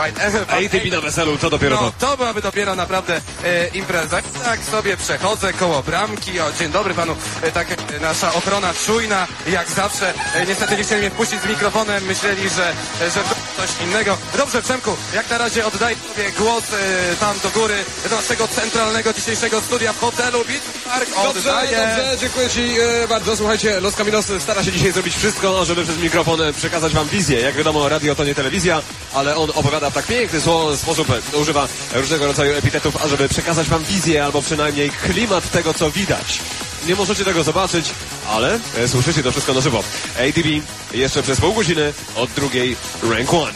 ATB na weselu, to dopiero no, to byłaby dopiero naprawdę impreza. Tak sobie przechodzę koło bramki. O, dzień dobry panu. Tak, nasza ochrona czujna, jak zawsze. Niestety nie chcieli mnie wpuścić z mikrofonem. Myśleli, że coś innego. Dobrze, Przemku, jak na razie oddaję sobie głos tam do góry, do naszego centralnego dzisiejszego studia w hotelu Bitmark. Dobrze, dziękuję Ci bardzo. Słuchajcie, Los Camilos stara się dzisiaj zrobić wszystko, żeby przez mikrofon przekazać Wam wizję. Jak wiadomo, radio to nie telewizja, ale on opowiada w tak piękny sposób, używa różnego rodzaju epitetów, ażeby przekazać Wam wizję, albo przynajmniej klimat tego, co widać. Nie możecie tego zobaczyć, ale słyszycie to wszystko na żywo. ATB jeszcze przez pół godziny od drugiej Rank 1.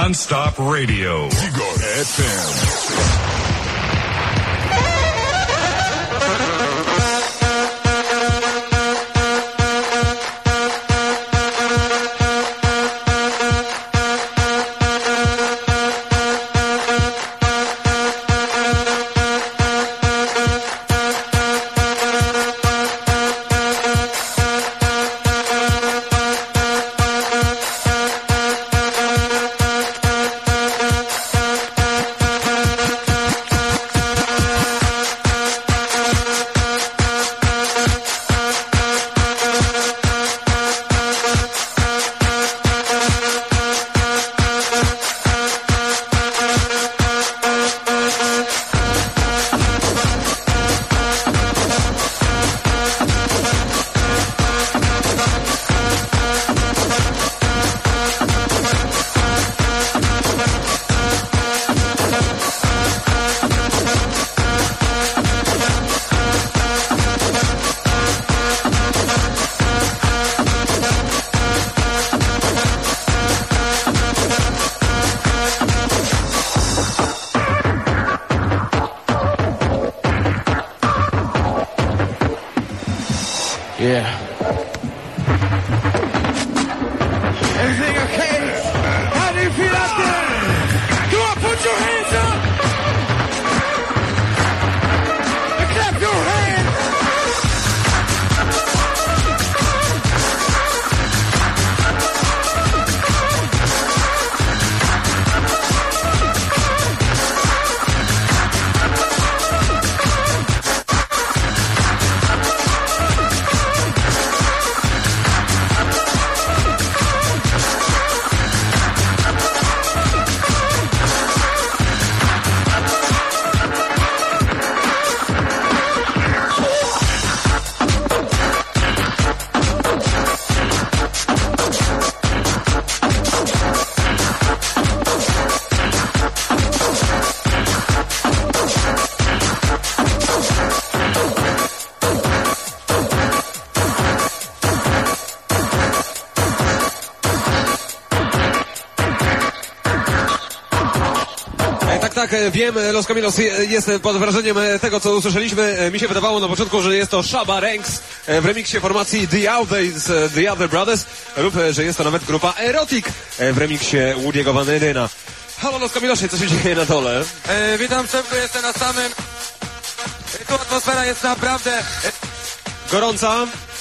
Non-stop radio. Vigor FM. Yeah. Everything okay? How do you feel out there? Come on, put your hands up! And clap your hands! Tak, wiem, Los Caminos jest pod wrażeniem tego, co usłyszeliśmy. Mi się wydawało na początku, że jest to Shabba Ranks w remiksie formacji The Other Brothers, lub że jest to nawet grupa Erotic w remiksie Woody'ego Van Halena. Halo Los Caminosie, co się dzieje na dole? Witam, Przemku, jestem na samym. Tu atmosfera jest naprawdę gorąca,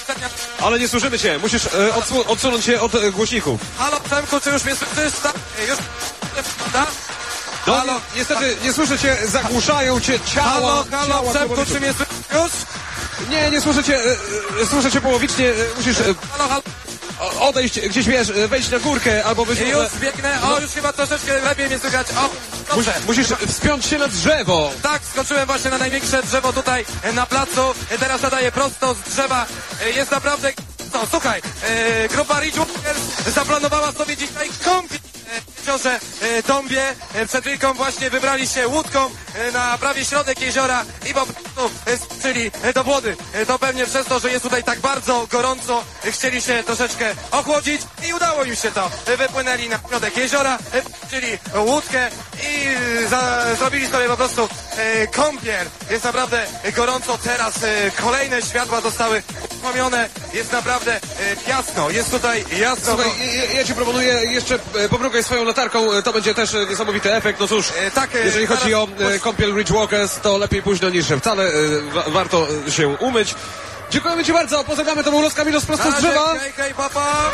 ale nie słyszymy cię. Musisz odsunąć się od głośników. Halo, Przemku, czy już mnie słyszysz? Już? Tak? No, halo, niestety nie słyszę cię, zagłuszają cię ciała. Halo, Przemku, czy mnie słyszysz już? Nie słyszę cię połowicznie, musisz halo. Odejść gdzieś, wiesz, wejść na górkę, albo być może... Już biegnę, już chyba troszeczkę lepiej mnie słychać, dobrze. Musisz wspiąć się na drzewo. Tak, skoczyłem właśnie na największe drzewo tutaj na placu, teraz nadaję prosto z drzewa, jest naprawdę... No, słuchaj, grupa Ridgewalkers zaplanowała sobie dzisiaj kąpiel w jeziorze Dąbie. Przed chwilką właśnie wybrali się łódką na prawie środek jeziora i po prostu skoczyli do wody. To pewnie przez to, że jest tutaj tak bardzo gorąco, chcieli się troszeczkę ochłodzić i udało im się to. Wypłynęli na środek jeziora, czyli łódkę i zrobili sobie po prostu kąpiel. Jest naprawdę gorąco. Teraz kolejne światła zostały uruchomione. Jest naprawdę jasno. Jest tutaj jasno. Słuchaj, ja ci proponuję jeszcze pobrukaj swoją latarką. To będzie też niesamowity efekt. No cóż, tak, jeżeli chodzi o kąpiel Ridgewalkers, to lepiej późno niż wcale. Warto się umyć. Dziękujemy ci bardzo. Pozdrawiamy, to był Los Caminos prosto z drzewa. Hej, papa.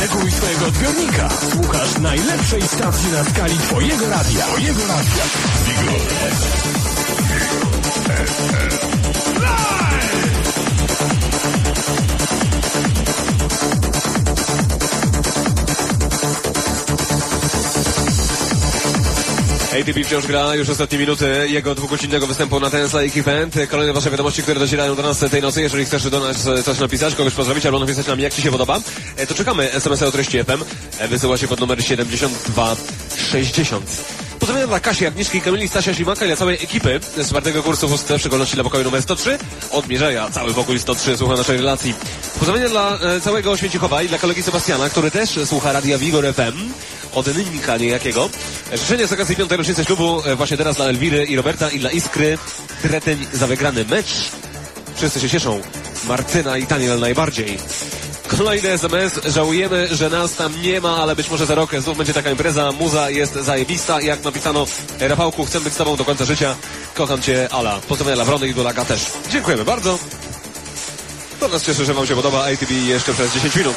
Wycheguj swojego odbiornika. Słuchasz najlepszej stacji na skali twojego radia. Vigor ATB wciąż gra już ostatnie minuty jego dwugodzinnego występu na Dance Like Event. Kolejne wasze wiadomości, które docierają do nas tej nocy. Jeżeli chcesz do nas coś napisać, kogoś pozdrowić albo napisać nam, jak ci się podoba, to czekamy. SMS-y o treści FM wysyła się pod numer 7260. Pozdrawiam dla Kasi, Agnieszki, Kamili, Stasia, Ślimaka i dla całej ekipy z czwartego kursu WST w szczególności dla pokoju numer 103. Od Mierzeja, cały pokój 103 słucha naszej relacji. Pozdrowienia dla całego Święcichowa i dla kolegi Sebastiana, który też słucha radia Vigor FM. Od Nynnika niejakiego. Życzenia z okazji 5. rocznicy ślubu właśnie teraz dla Elwiry i Roberta i dla Iskry. Kreteń za wygrany mecz. Wszyscy się cieszą. Martyna i Daniel najbardziej. Kolejny SMS. Żałujemy, że nas tam nie ma, ale być może za rok znów będzie taka impreza. Muza jest zajebista. Jak napisano, Rafałku, chcę być z tobą do końca życia. Kocham cię, Ala. Pozdrowienia dla Wrony i Dulaga też. Dziękujemy bardzo. To nas cieszy, że wam się podoba ATB jeszcze przez 10 minut.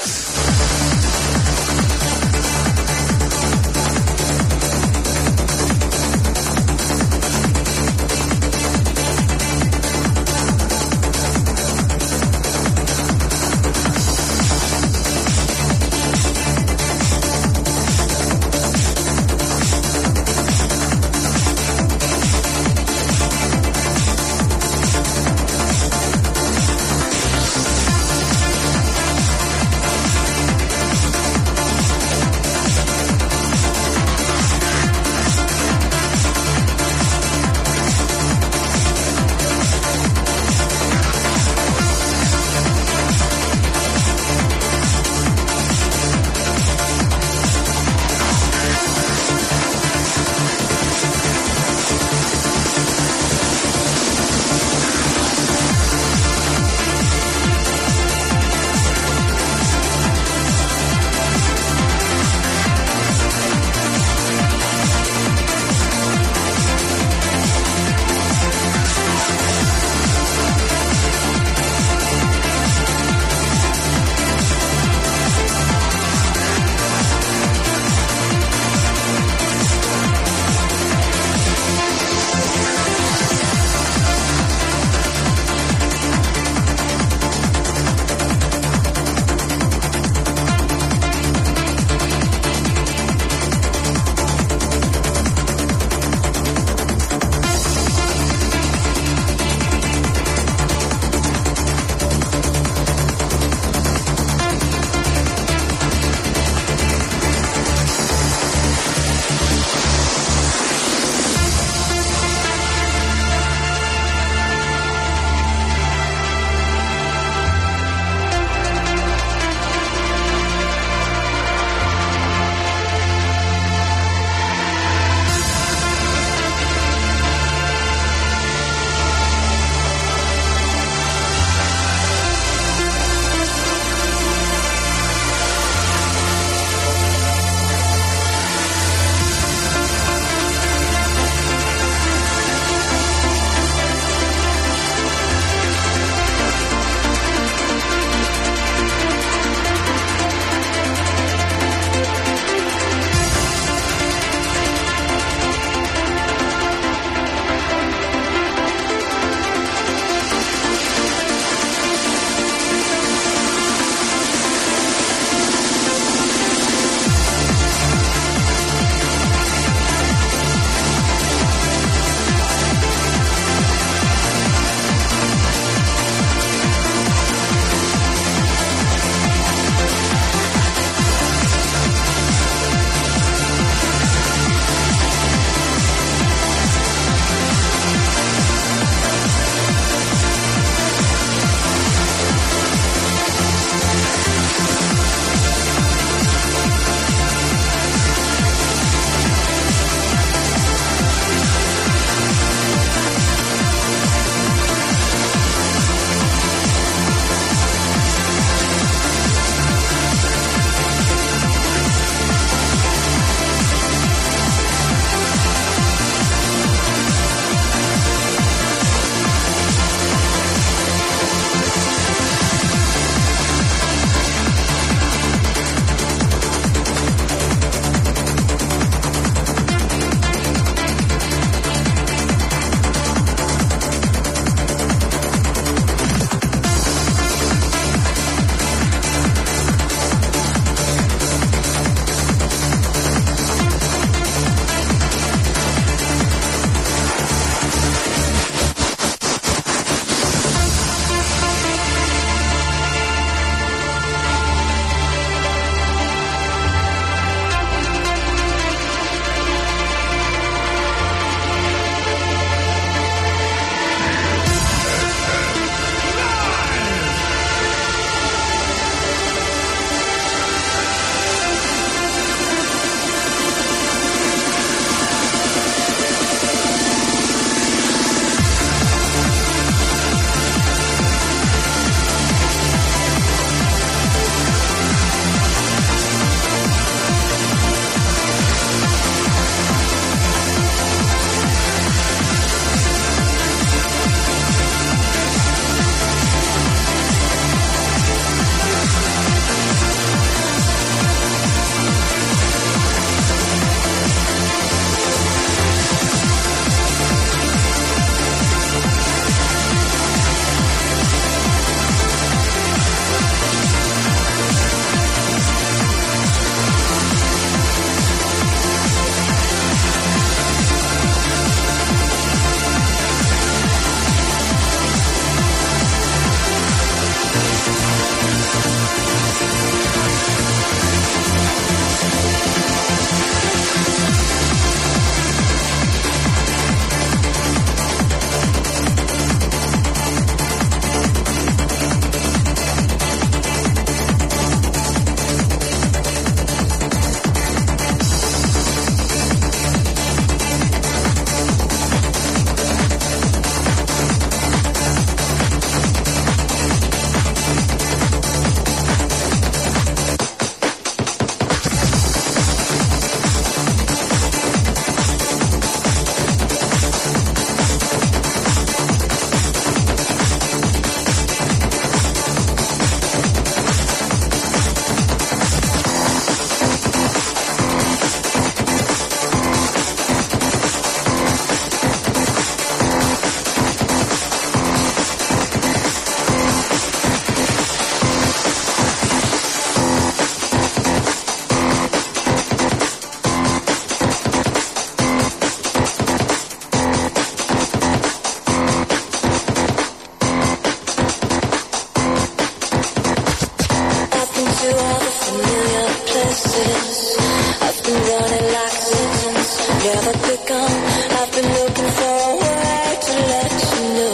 familiar places. I've been running like seasons, never begun. I've been looking for a way to let you know.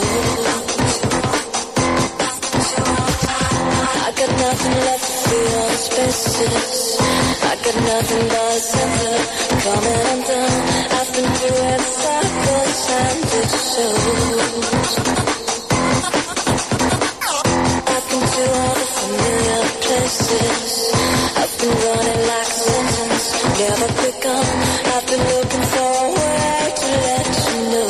I got nothing left to fill all the spaces. I got nothing but a center coming undone. I've been doing circles and it shows. I've been to all the familiar places. I've been running like a sentence, never begun. I've been looking for a way to let you know.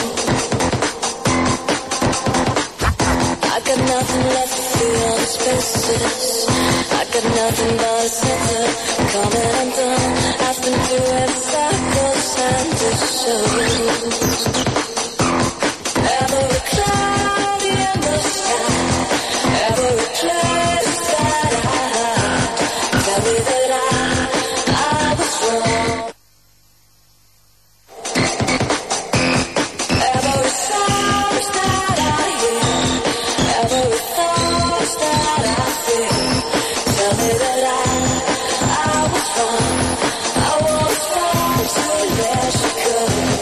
I got nothing left to fill all the spaces. I got nothing but a center coming undone. I've been doing circles and it shows. Every cloud in the sky, every place that I hide, tell me that I was wrong. Every sound that I hear, every thought that I feel, tell me that I was wrong. I was wrong to let you go.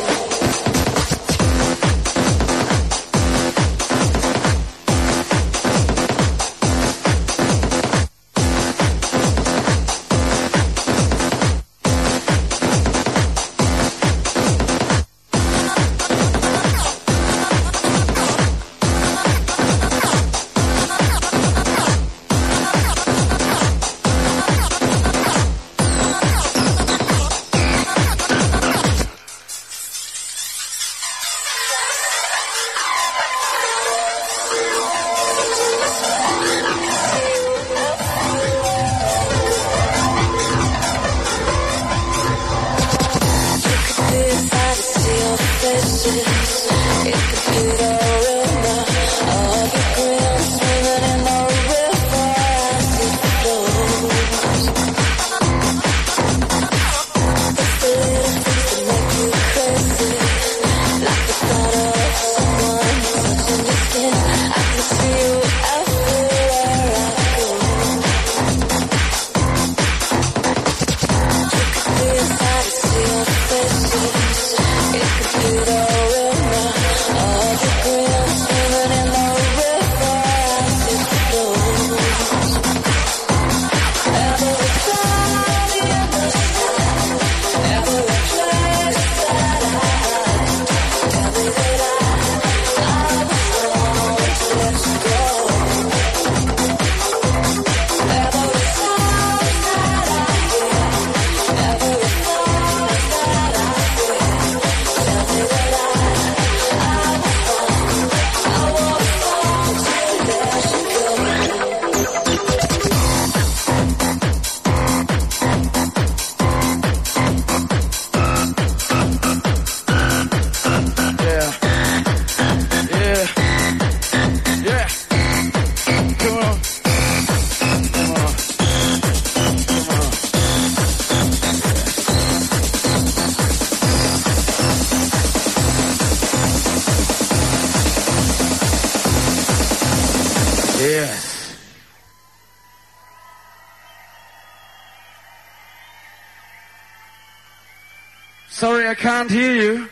Sorry, I can't hear you.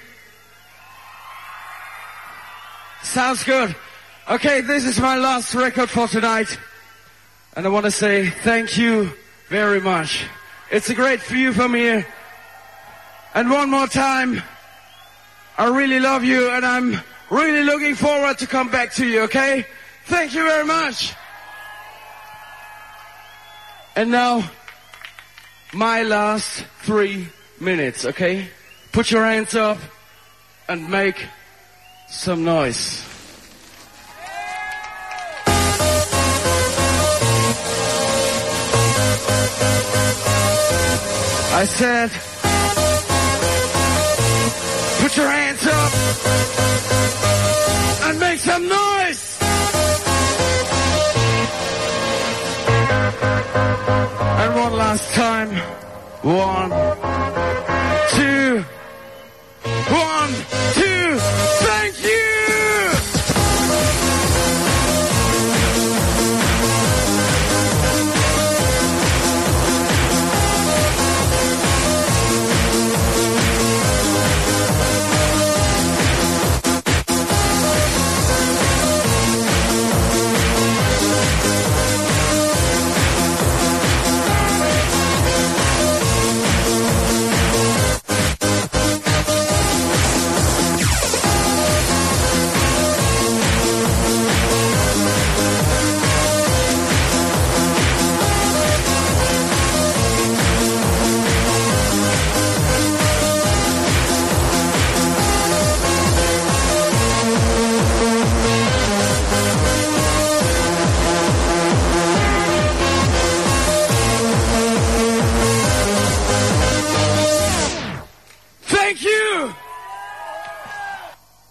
Sounds good. Okay, this is my last record for tonight. And I want to say thank you very much. It's a great view from here. And one more time, I really love you and I'm really looking forward to come back to you, okay? Thank you very much. And now, my last 3 minutes, okay? Put your hands up and make some noise. I said, put your hands up and make some noise. And one last time. 1,